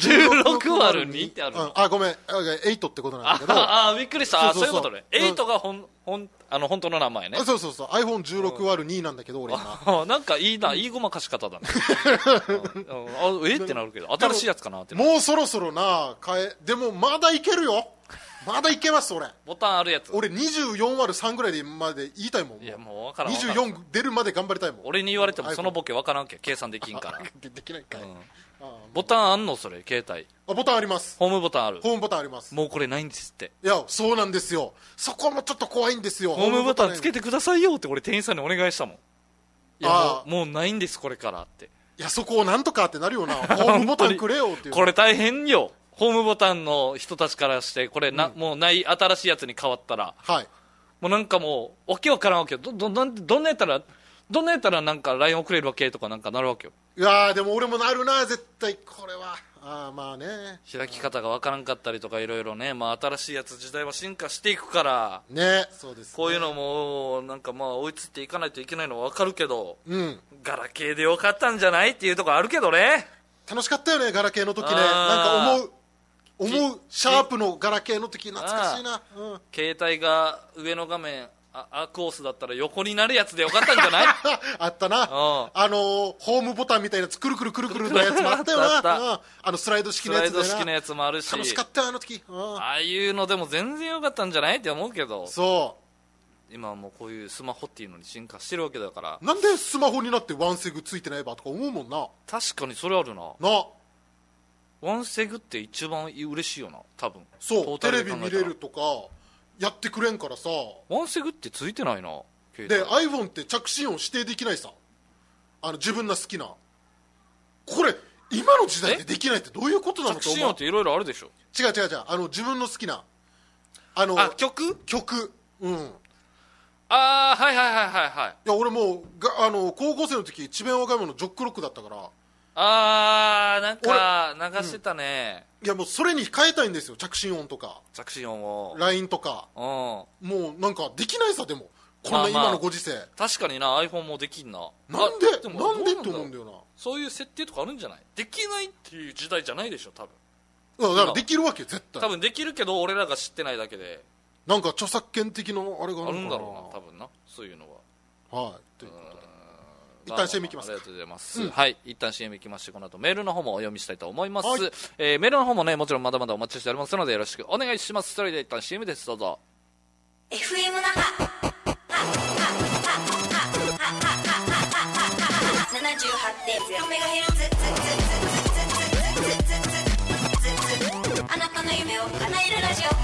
16÷2 ってあるの、 あごめん8ってことなんだけどびっくりした、そういうことね、8が本当の名前ね、 そう iPhone16÷2 なんだけど俺今なんかいいな、いいごまかし方だねってなるけど新しいやつかなってもうそろそろなでもまだいけるよ、まだいけます俺、 ボタンあるやつ、 俺24÷3ぐらいでまで言いたいもん、 いやもう分からん 24出るまで頑張りたいもん、 俺に言われてもそのボケ分からんけ計算できんからできないかい、 ボタンあんのそれ携帯、 ボタンあります、 ホームボタンある、 ホームボタンあります、 もうこれないんですって、 いやそうなんですよ、そこもちょっと怖いんですよ、 ホームボタンつけてくださいよって俺店員さんにお願いしたもん、いやもうないんですこれからって、 いやそこをなんとかってなるよなホームボタンくれよっていうこれ大変よ、ホームボタンの人たちからしてこれもうない新しいやつに変わったら、もうなんかもうわけわからんわけよ、どんなやったらなんか LINE 送れるわけとかなんかなるわけよ、 いやでも俺もなるな絶対これは、まあね開き方がわからんかったりとかいろいろね、新しいやつ時代は進化していくからね、そうですね、 こういうのもなんか追いついていかないといけないのはわかるけど、ガラケーでよかったんじゃないっていうところあるけどね、 楽しかったよねガラケーの時ね、なんか思うシャープのガラケーの時懐かしいな、 携帯が上の画面アクオスだったら横になるやつでよかったんじゃないあったな、ホームボタンみたいなやつくるくるのやつもあったよなスライド式のやつでな、 スライド式のやつもあるし楽しかったよあの時、 ああいうのでも全然よかったんじゃないって思うけど、今はもうこういうスマホっていうのに進化してるわけだから、 なんでスマホになってワンセグついてないばとか思うもんな、 確かにそれあるな、ワンセグって一番嬉しいよな多分、 そうテレビ見れるとかやってくれんからさ、 ワンセグってついてないな、 で iPhone って着信音指定できないさ、自分の好きな、これ今の時代でできないってどういうことなのと思う。 着信音っていろいろあるでしょ。 違う自分の好きな曲、 はいいや俺もう高校生の時智弁和歌山のジョックロックだったから、 なんか流してたね、 いやもうそれに変えたいんですよ、着信音とか着信音を LINE とか、もうなんかできないさ、でもこんな今のご時世、 確かにな iPhone もできんな、 なんでって思うんだよな、 そういう設定とかあるんじゃない、できないっていう時代じゃないでしょ多分、 だからできるわけ絶対、 多分できるけど俺らが知ってないだけで、 なんか著作権的なあれがあるんだろうな多分な、そういうのは。 ということで一旦 CM いきます。 ありがとうございます、はい一旦 CM いきまして、この後メールの方もお読みしたいと思います、メールの方もねもちろんまだまだお待ちしておりますのでよろしくお願いします。それでは一旦 CM です、どうぞ。 FM 那覇 78.0MHz あなたの夢を叶えるラジオ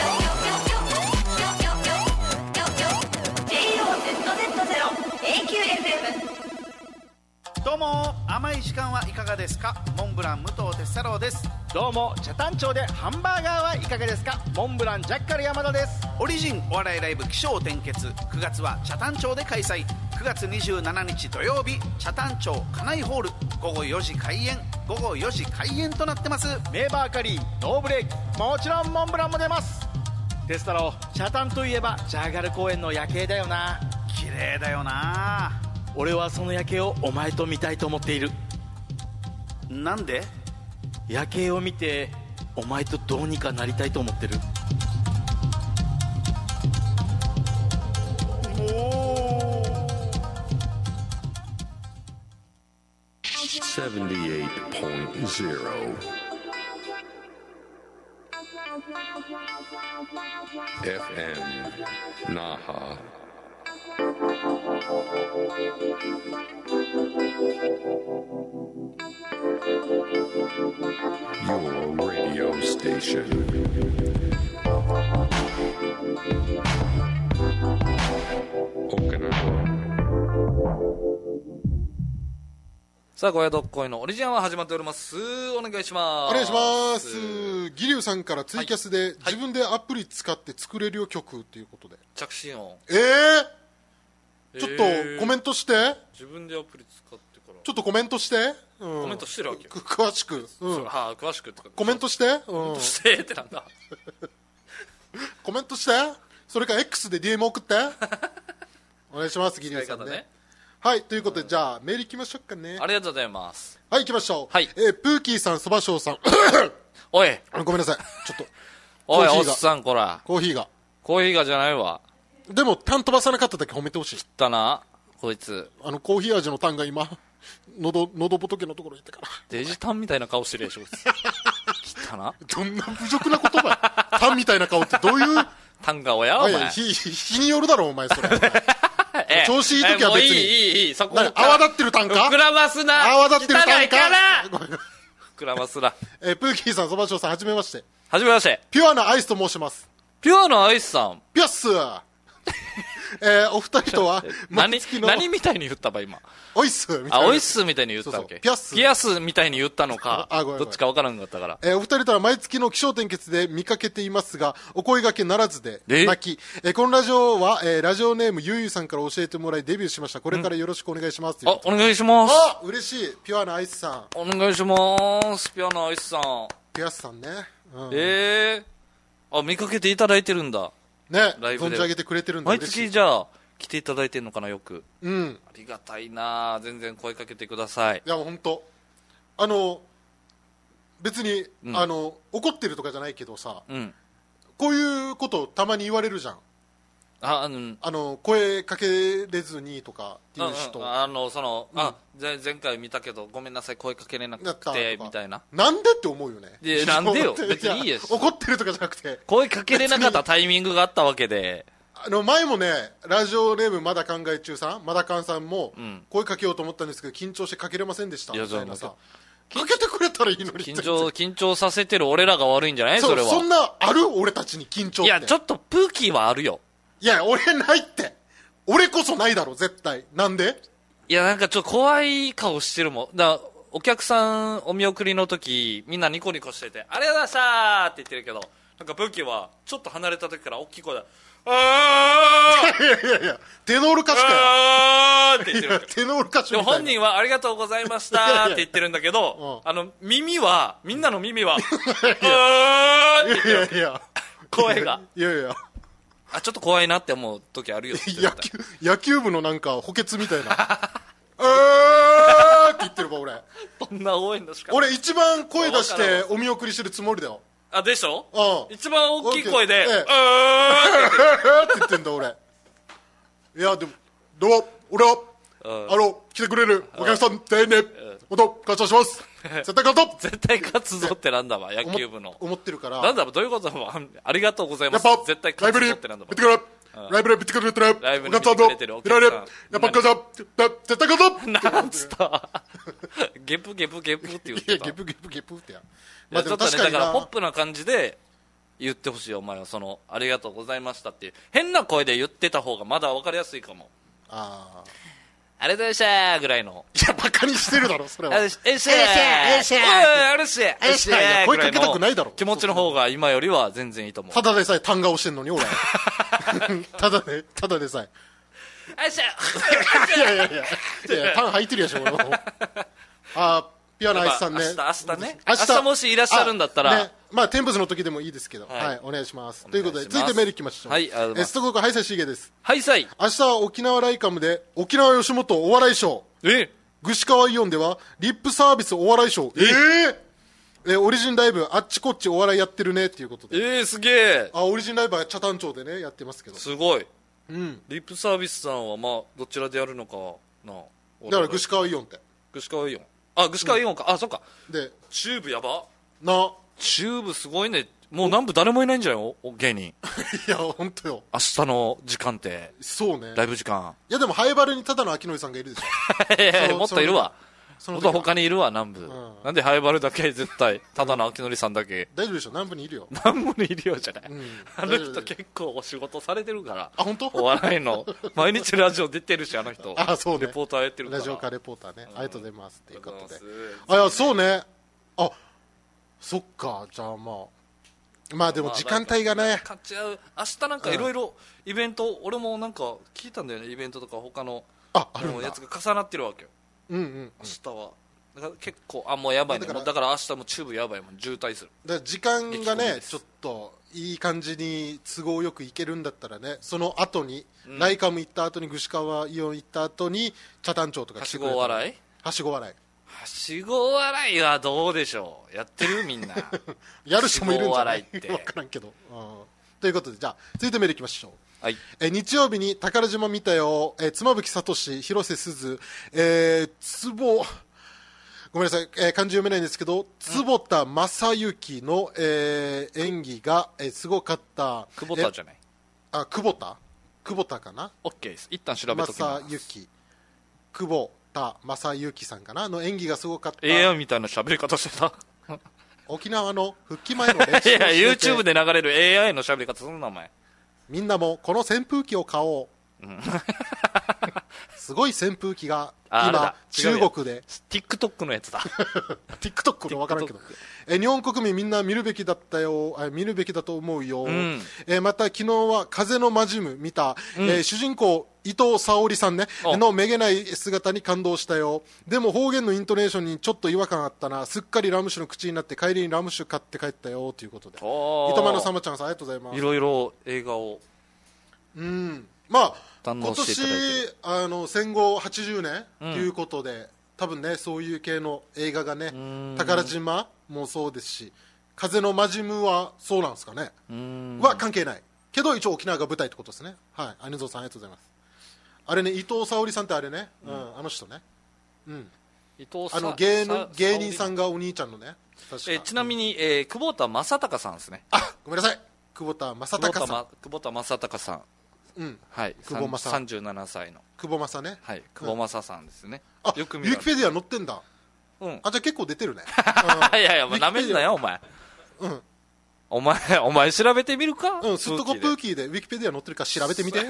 どうも甘い時間はいかがですか。モンブラン武藤哲太郎です。 どうも北谷町でハンバーガーはいかがですか。モンブランジャッカル山田です。 オリジンお笑いライブ起承転結、9月は北谷町で開催。9月27日土曜日、北谷町家内ホール、午後4時開演となってます。 名バーカリー、ノーブレーキ、もちろんモンブランも出ます。テスタロー、北谷といえばジャーガル公園の夜景だよな。 綺麗だよな。 俺はその夜景をお前と見たいと思っている。 なんで？ 夜景を見てお前とどうにかなりたいと思ってる。 78.0 FM Naha Your radio station. Okinawa. さあ、小宿恋のオリジナルは始まっております。お願いします。 お願いします。ギリュウさんからツイキャスで自分でアプリ使って作れるよ曲ということで、 着信音。 ちょっとコメントして、 自分でアプリ使ってからちょっとコメントして、 コメントしてるわけよ。 詳しく、 詳しくってかコメントして、 コメントしてってなんだコメントして、それから X で DM 送ってお願いします、ギリュウさんね。はい、ということで、じゃあメール行きましょうかね。 ありがとうございます。 はい、行きましょう。 はい、 プーキーさん、そばしょうさんおいごめんなさい、ちょっとおい、おっさん、こらコーヒーがじゃないわ。 でもタン飛ばさなかっただけ褒めてほしい。 だなこいつ。 コーヒー味のタンが今喉仏のところに行ってからデジタンみたいな顔してるでしょ汚な。 どんな侮辱な言葉やタンみたいな顔ってどういうタンが親お前。 日によるだろお前それ調子いい時は別にいいそこ泡立ってるタンか。 膨らますな。 泡立ってるタンか膨らますな。 プーキーさん、そばしょうさん、はじめまして。 はじめまして。 ピュアなアイスと申します。 ピュアなアイスさん。 ピュアッスお二人とは何みたいに言ったば今。 オイスみたいな。 オイスみたいに言ったわけ。 ピアスみたいに言ったのかどっちか分からんかったから。 お二人とは毎月の気象転結で見かけていますが、お声掛けならずで泣き、このラジオは、ラジオネームゆうゆうさんから教えてもらいデビューしました。これからよろしくお願いします。 お願いします。 嬉しい。ピュアなアイスさん、 お願いします。ピュアなアイスさん。 ピュアスさんね、 見かけていただいてるんだね。存じ上げてくれてるんだ。 毎月じゃあ来ていただいてるのかな。よく。 ありがたいな。全然声かけてください。 いやもう本当別に、怒ってるとかじゃないけどさ、こういうことたまに言われるじゃん。声かけれずにとかっていう人、 前回見たけどごめんなさい声かけれなくてみたいな。 なんでって思うよね。 なんでよ別にいいです。 怒ってるとかじゃなくて声かけれなかったタイミングがあったわけで、 前もね、ラジオネームまだ考え中さん、まだかんさんも声かけようと思ったんですけど緊張してかけれませんでしたみたいなさ、かけてくれたらいいのに。 緊張させてる俺らが悪いんじゃない。それはそんなある。俺たちに緊張って。 いやちょっとプーキーはあるよ。 いや俺ないって。俺こそないだろ絶対。なんで。 いやなんかちょっと怖い顔してるもん。だからお客さんお見送りの時みんなニコニコしててありがとうございましたって言ってるけど、なんかプーキーはちょっと離れた時から大きい声でいやテノール歌手かよって言ってる。 テノール歌手みたいな。 でも本人はありがとうございましたって言ってるんだけど、耳はみんなの耳はって言ってる。声がいやちょっと怖いなって思う時あるよ。 野球部のなんか補欠みたいなって言ってるわ俺。 こんな応援の仕方。 俺一番声出してお見送りしてるつもりだよ。 でしょ。一番大きい声でって言ってんだ俺。いやでもどうも俺は来てくれるお客さん丁寧本当感謝します。絶対勝とう。 絶対勝つぞってなんだわ野球部の思ってるから。 なんだどういうことだわ。ありがとうございます。絶対勝つぞってなんだわ。 ライブで見てくれてるライブで見てくれてるお客さんやっぱ感謝絶対勝とう。 なんつったゲプって言ってた。 いやゲプってや。 ちょっとねだからポップな感じで言ってほしいよ。お前はありがとうございましたっていう変な声で言ってた方がまだ分かりやすいかも。ありがとうございましたぐらいの。 いやバカにしてるだろそれは。声かけたくないだろ。 気持ちの方が今よりは全然いいと思う。 ただでさえ単顔してんのに俺ただでさえいや単入ってるやし俺も。ピュアなアイスさんね。 明日もしいらっしゃるんだったら天仏の時でもいいですけど、はいお願いします。ということで続いてメールいきましょう。ストコークハイサイシゲです。 ハイサイ。 明日は沖縄ライカムで沖縄吉本お笑いショー、串川イオンではリップサービスお笑いショー、オリジンライブあっちこっちお笑いやってるねっていうことで。 すげえ。 オリジンライブは北谷町でねやってますけど。 すごい。リップサービスさんはどちらでやるのかな。 だから串川イオンって。 串川イオン。串川イオンか。そっか。 でチューブやばな。 チューブすごいね。 もう南部誰もいないんじゃないの芸人。 いや本当よ。 明日の時間って。 そうね。 ライブ時間。 いやでもハイバルにただの秋野さんがいるでしょ。 いやいやもっといるわ。もっと他にいるわ南部、 ん、 なんでハイバルだけ絶対ただの秋典さんだけ大丈夫でしょ。南部にいるよ。 南部にいるよじゃない、 うん、 あの人結構お仕事されてるから。 あ本当？ お笑いの毎日ラジオ出てるしあの人。 あそうね。 レポーターやってるから。 ラジオカレポーターね、ありがとうございますっていうことで。 あいやそうね。あそっか。じゃあまあでも時間帯がね、 買っちゃう。明日なんかいろいろイベント、俺もなんか聞いたんだよね。イベントとか他のあるんだやつが重なってるわけよ。 うんうん、うん、 明日はだから結構もうやばいね。だから明日もチューブやばいもん。渋滞する。 だから時間がねちょっといい感じに都合よく行けるんだったらね、その後に、ライカム行った後に串川イオン行った後に北谷町とか来てくれたら。 はしご笑い。 はしご笑い。 はしご笑いはどうでしょう。やってるみんな。 やる人もいるんじゃない。 はしご笑いって分からんけど、ということでじゃあ続いてメールいきましょう。 はい、 日曜日に宝島見たよ、妻夫木聡、広瀬すず、坪ごめんなさい、漢字読めないんですけど、坪田正幸の、演技が、すごかった。 久保田じゃない。 久保田かな。 OK です。一旦調べときます。 正幸、久保田正幸さんかなの演技がすごかった。 AI みたいな喋り方してた。 沖縄の復帰前の練習をしてていや YouTube で流れる AI の喋り方するなお前。 みんなもこの扇風機を買おう、すごい扇風機が今中国で TikTok のやつだ。 TikTok で分からんけど、日本国民みんな見るべきだったよ、見るべきだと思うよ、また昨日は風のマジム見た、主人公伊藤沙織さんねのめげない姿に感動したよ。でも方言のイントネーションにちょっと違和感あったな。すっかりラム酒の口になって帰りにラム酒買って帰ったよということで、糸満のさまちゃんさんありがとうございます。 いろいろ映画をまあ堪今能していただいて年戦後80年ということで、多分ねそういう系の映画がね、宝島もそうですし風のマジムはそうなんですかねは関係ないけど一応沖縄が舞台ってことですね。はい、兄蔵さんありがとうございます。あれね伊藤沙織さんってあれね、あの人ね、 伊藤芸人さんがお兄ちゃんのね確かちなみに、久保田正孝さんですね。 ごめんなさい、久保田正孝さん、 久保田正孝さん、はい、 久保正 37歳の久保正ね、 はい、久保正さんですね。 よく見る。ウィキペディア載ってんだ。じゃあ結構出てるね。 いやいや、なめんなよお前。お前調べてみるか。 すっとこプーキーでウィキペディア載ってるから調べてみて。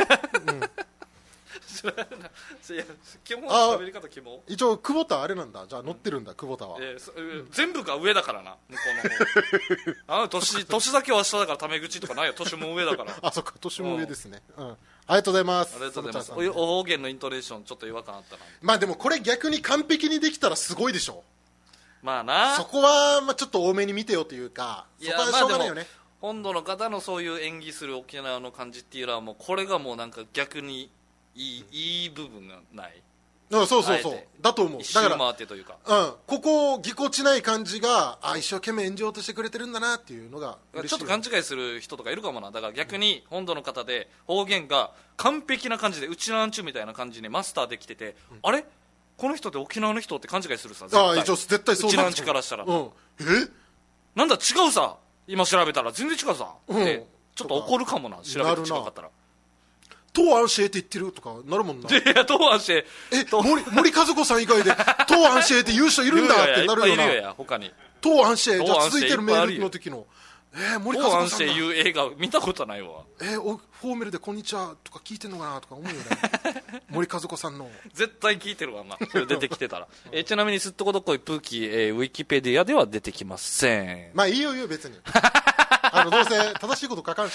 基本喋り方キモ。 一応久保田あれなんだ。じゃあ載ってるんだ久保田は。 全部が上だからな向こうの方。年だけは下だからタメ口とかないよ。年も上だから。 あそっか年も上ですね。ありがとうございます。 ありがとうございます。方言のイントネーションちょっと違和感あったな。 まあでもこれ逆に完璧にできたらすごいでしょ。 まあな。 そこはまあちょっと多めに見てよというか。そこはしょうがないよね。 本土の方のそういう演技する沖縄の感じっていうのはもうこれがもうなんか逆にいい部分がない。 そうだと思う。 一周回ってというか、 ここぎこちない感じが一生懸命演じようとしてくれてるんだなっていうのが嬉しい。 ちょっと勘違いする人とかいるかもな。だから逆に本土の方で方言が完璧な感じでうちのアンチュみたいな感じにマスターできてて、あれこの人って沖縄の人って勘違いするさ。 絶対そうだ。 うちのアンチからしたら、なんだ違うさ、今調べたら全然違うさ、ってちょっと怒るかもな。調べて違かったら東安シェって言ってるとかなるもんな。 いや東安シェ森和子さん以外で東安シェって言う人いるんだってなるよな。 いるよ他に東安シェ。じゃあ続いてるメールの時の森和子さんだ。 東安シェいう映画見たことないわ。 フォーメルでこんにちはとか聞いてんのかなとか思うよね。森和子さんの絶対聞いてるわな。それ出てきてたらちなみにすっとこどっこいプーキー、ウィキペディアでは出てきません。 まあいいよ別に。どうせ正しいこと書かんし。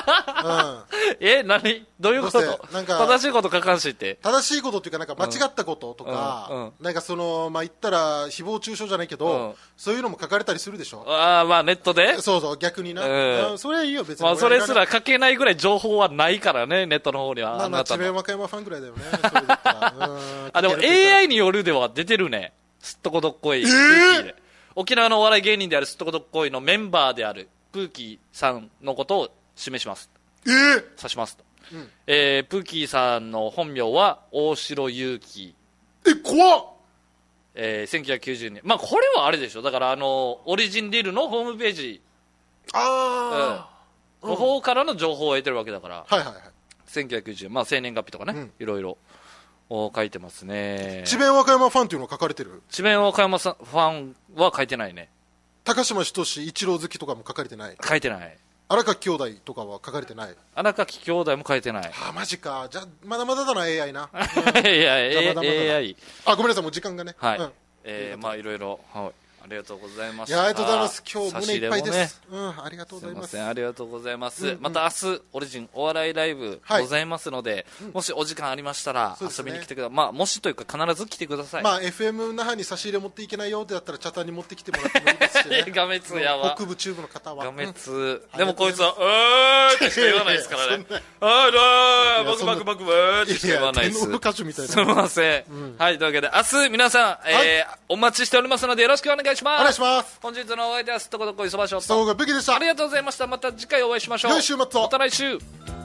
何どういうこと？なんか正しいこと書かんしって。 正しいことっていうかなんか間違ったこととか、なんかまあ言ったら誹謗中傷じゃないけど、そういうのも書かれたりするでしょ。 まあネットで。 そう逆にな。それはいいよ別に。 まあそれすら書けないぐらい情報はないからね、ネットの方には。 まあ智弁和歌山ファンぐらいだよね。それだったら。 でも AI によるでは出てるね。すっとこどっこい。沖縄のお笑い芸人であるすっとこどっこいのメンバーであるプーキーさんのことを示します。指しますと。プーキーさんの本名は大城祐樹。 怖っ。 1990年。まあこれはあれでしょ。だからオリジンリルのホームページの方からの情報を得てるわけだから、 はいはいはい、 1990、まあ、生年月日とかね、いろいろ書いてますね。 智弁和歌山ファンっていうのは書かれてる？ 智弁和歌山ファンは書いてないね。 高島仁一郎好きとかも書かれてない？ 書いてない。 荒垣兄弟とかは書かれてない？ 荒垣兄弟も書いてない。 マジか。じゃあまだまだだな AI な。 いや AI。 ごめんなさい、もう時間がね。 はい。まあいろいろ、はい、ありがとうございました。 いや、ありがとうございます。今日胸いっぱいです。ありがとうございます。 すいません、ありがとうございます。また明日オリジンお笑いライブございますので、もしお時間ありましたら遊びに来てください。まあもしというか必ず来てください。 まあ FM 那覇に差し入れ持っていけないよってだったらチャタンに持ってきてもらってもいいですしね。 画面やわ。 北部中部の方は。 画面でもこいつはってしか言わないですからね。バクバクバクバってしか言わないです。すみません。はい、というわけで明日皆さんお待ちしておりますのでよろしくお願いします。 お願いします。 本日のお相手はすっとこどこいそばしょうと。ありがとうございました。 また次回お会いしましょう。 良い週末を。 また来週。